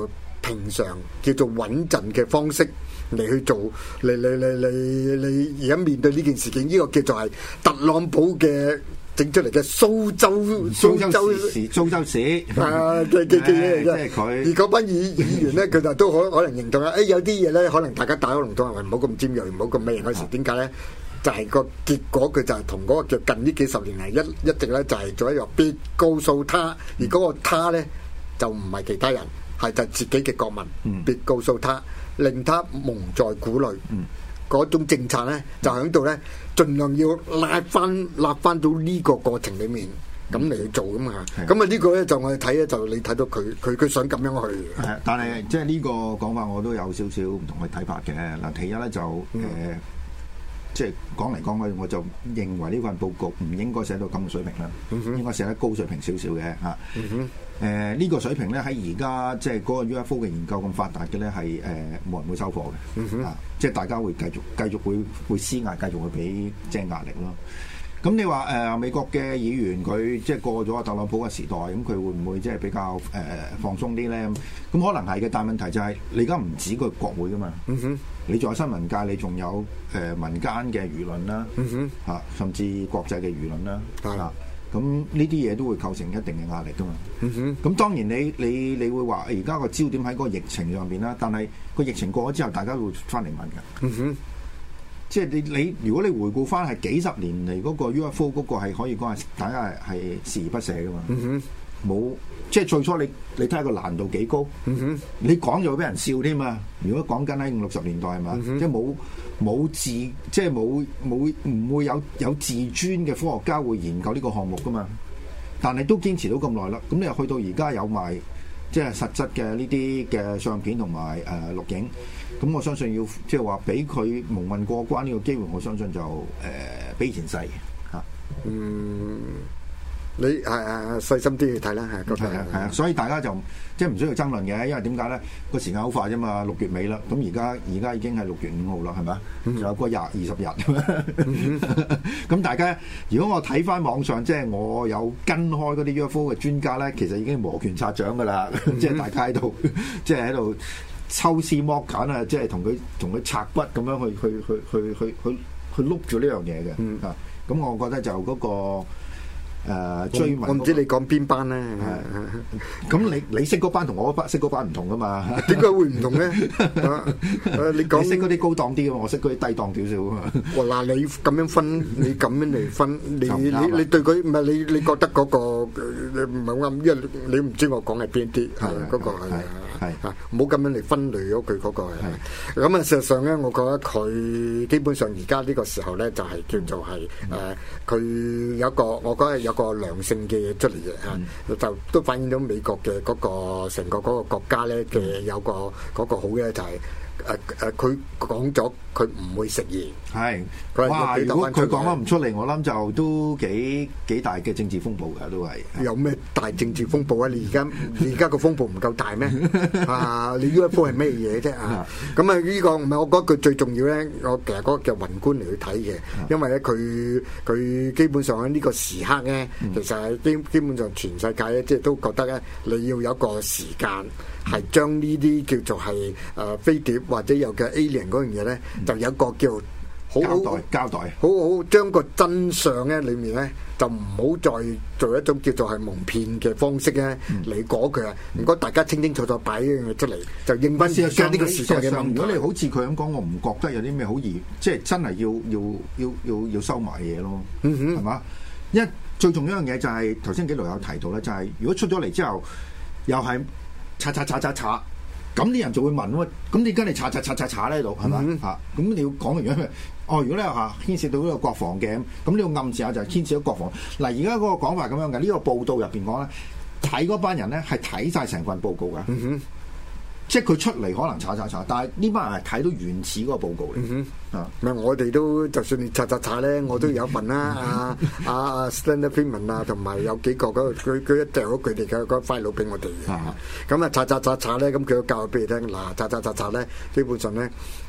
S9: 平常叫做穩陣嘅方式嚟去做，嚟嚟嚟嚟嚟而家面對呢件事件，呢、這個叫做係特朗普嘅整出嚟嘅蘇州
S10: 蘇州市蘇州市
S9: 啊嘅嘅嘅嘢嚟啫。
S10: 佢
S9: 而嗰班議議員咧，佢就都可可能認同啊！誒、哎、有啲嘢咧，可能大家打開籠統係唔好咁尖鋭，唔好咁咩嗰時點解咧？就係個結果，佢就係同嗰個叫近呢幾十年嚟一一直咧就係做一個別告訴他，而嗰個他咧就唔係其他人，係就自己嘅國民，嗯、別告訴他，令他蒙在鼓裏。嗰、嗯、種政策咧就喺度咧，盡量要拉翻拉翻到呢個過程裡面咁嚟去做噶嘛。咁啊呢個咧就我哋睇咧，就你睇到佢佢佢想咁樣去。
S10: 係，但係即係呢個講法我都有少少唔同嘅睇法嘅。嗱，其一咧就誒。嗯呃即係講嚟講去，我就認為呢份報告唔應該寫到咁嘅水平啦，嗯、應該寫得高水平少少嘅嚇。誒呢、嗯呃呢個水平咧喺而家即係嗰個 U F O 嘅研究咁發達嘅咧，係誒冇人會收貨嘅，嗯、啊！即係大家會繼續繼續會會施壓，繼續會俾即係壓力咯。咁你話誒、呃、美國嘅議員佢即係過咗特朗普嘅時代，咁佢會唔會即係比較誒、呃、放鬆啲咧？咁可能係嘅，但係問題就係、是、你而家唔止個國會噶嘛，嗯、哼你仲有新聞界，你仲有誒、呃、民間嘅輿論啦，嚇、嗯哼啊，甚至國際嘅輿論啦，嚇，咁呢啲嘢都會構成一定嘅壓力噶嘛。咁、嗯、哼當然你你你會話而家個焦點喺個疫情上邊啦，但係個疫情過咗之後，大家會翻嚟問嘅。嗯哼即係你你如果你回顧翻係幾十年嚟嗰個 U F O 嗰個係可以講係大家係係視而不捨噶嘛，冇、嗯、哼即係最初你你睇下個難度幾高，嗯、哼你講就會俾人笑添嘛。如果講緊喺五六十年代係嘛，嗯、哼即係冇冇自即係冇冇唔會有有自尊嘅科學家會研究呢個項目噶嘛，但係都堅持到咁耐啦。咁你又去到而家有埋即係實質嘅呢啲嘅相片同埋誒錄影。咁我相信要即係話俾佢蒙混過關呢個機會，我相信就誒、呃、比以前細嚇。嗯，你係係細心啲去睇啦，係係係啊，所以大家就即係唔需要爭論嘅，因為點解咧？個時間好快啫嘛，六月尾啦。咁而家而家已經係六月五號啦，係咪啊？仲、嗯、有個廿二十日。咁、嗯、大家如果我睇翻網上，即係我有跟開嗰啲 U F O 嘅專家咧，其實已經摩拳擦掌噶啦，嗯、即係大家喺度，即係喺度。抽絲剝繭啊！即係同佢同佢拆骨咁樣去去去去去去去碌住呢樣嘢嘅，嗯、啊！咁我覺得就嗰、那個。誒、呃、追問、那個，我唔知你講邊班咧。咁你你識嗰班同我班識嗰班唔同噶嘛？點解會唔同咧？你講你識嗰啲高檔啲嘅，我識嗰啲低檔少少啊嘛。嗱，你咁樣分，你咁樣嚟分，你你你對佢唔係你你覺得嗰、那個唔係啱，因為你唔知我講係邊啲係嗰個係係啊，唔好咁樣嚟分類咗佢嗰個係。咁啊，事實上咧，我覺得佢基本上而家呢個時候咧，就係、是、叫做係誒，佢、呃、有一個，我覺得有個良性嘅嘢出嚟嘅嚇，嗯、就都反映到美國嘅嗰個成個嗰個國家咧嘅有個嗰個好嘅就係誒誒，佢講咗佢唔會食言。係，哇！如果佢講得唔出嚟，我諗就都幾幾大嘅政治風暴㗎，都係。有咩大政治風暴啊？你而家你而家個風暴唔夠大咩？啊！你 U F O 係咩嘢啫？啊！咁啊，呢個唔係我覺得佢最重要咧。我其實嗰個叫宏觀嚟去睇嘅，因為咧佢佢基本上喺呢個時刻咧，其實係基基本上全世界咧，即係都覺得咧，你要有一個時間係將呢啲叫做係誒飛碟或者有嘅 alien 嗰樣嘢咧，就有一個叫好好交代，交代，好好將個真相咧裏面咧，就唔好再做一種叫做係蒙騙嘅方式咧嚟講佢啊！唔該，大家清清楚楚擺呢樣嘢出嚟，就應翻事實上呢個時代嘅問題。如果你好似佢咁講，我唔覺得有啲咩好易，即係真係要要要要要收埋嘢咯。嗯哼，係嘛？因為最重要一樣嘢就係頭先幾度有提到咧，就係如果出咗嚟之後，又係查查查查查，咁啲人就會問喎，咁你而家你查查查查查喺度係嘛？嚇，咁你要講嘅樣咩？哦，如果你話牽涉到呢個國防嘅，咁你要暗示下就係牽涉到國防。嗱，而家嗰個講法咁樣嘅，呢、這個報道入邊講咧，睇嗰班人咧係睇晒成份報告嘅，嗯、哼即係佢出嚟可能查查查，但係呢班人係睇到原始嗰個報告嚟。嗯啊，唔係我哋都就算你查查查咧，我都有份啦。阿阿阿 Stanley Friedman 啊，同埋有幾個嗰佢佢一掉咗佢哋嘅嗰 file 俾我哋嘅。咁啊查查查查咧，咁佢都教俾你聽。嗱，查查查查咧，基本上咧。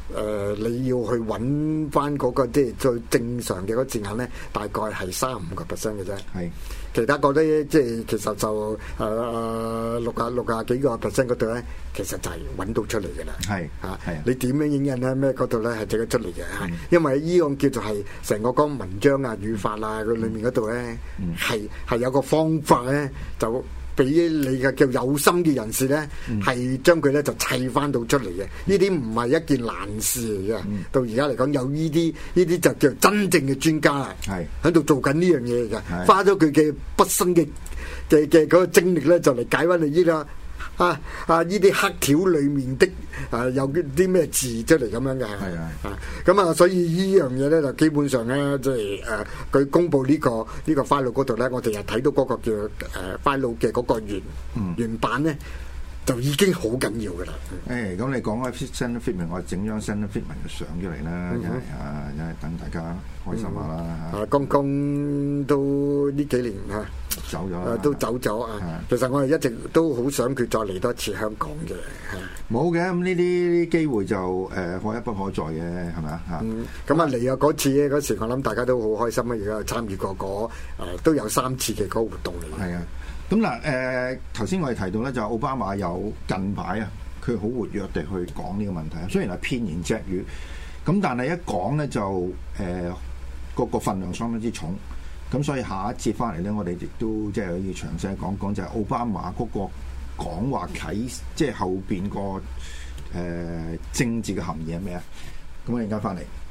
S9: 誒、呃、你要去揾翻嗰個即係最正常嘅嗰個字眼咧，大概係三十五個 percent 嘅啫。係，其他嗰啲即係其實就誒、呃、六啊六啊幾個 percent 嗰度咧，其實就係揾到出嚟嘅啦。係啊，係你點樣影印咧？咩嗰度咧係整得出嚟嘅？因為呢個叫做係成個嗰文章啊、語法啊，佢裡面嗰度咧係係有個方法咧就。俾你嘅叫有心嘅人士咧，係、嗯、將佢咧就砌翻到出嚟嘅。呢啲唔係一件難事嚟嘅。嗯、到而家嚟講，有呢啲呢啲就叫真正嘅專家啊，喺度做緊呢樣嘢嘅，花咗佢嘅畢生嘅嘅嘅嗰個精力咧，就嚟解翻你呢個。啊啊！呢啲黑條裡面的啊有啲咩字出嚟咁樣嘅，係啊啊咁啊，所以呢樣嘢咧就基本上咧，即係誒佢公佈呢、這個呢、這個 file 嗰度咧，我哋又睇到嗰個叫誒 file 嘅嗰個原、嗯、原版咧，就已經好緊要嘅啦。誒、嗯，咁、欸、你講開 Send Fitment， 我整張 Send Fitment 嘅相出嚟啦，因為啊，因為等大家開心下啦。嗯、啊，剛剛都呢幾年嚇。走咗、啊，都走咗啊！其實我哋一直都好想佢再嚟多次香港嘅，冇嘅。咁呢啲機會就誒、呃、可一不可再嘅，係咪啊？嚇！咁啊嚟啊嗰次咧，嗰時我諗大家都好開心啊！而家參與過嗰、呃、都有三次嘅嗰個活動嚟。係啊！咁嗱誒，頭先、呃、我哋提到咧，就奧巴馬有近排啊，佢好活躍地去講呢個問題啊。雖然係片言隻語，咁但係一講咧就誒個、呃、個份量相當之重。咁所以下一節翻嚟咧，我哋亦都即係可以詳細講講，就係奧巴馬嗰個講話啟，即係後邊個誒政治嘅含義係咩啊？咁我陣間翻嚟。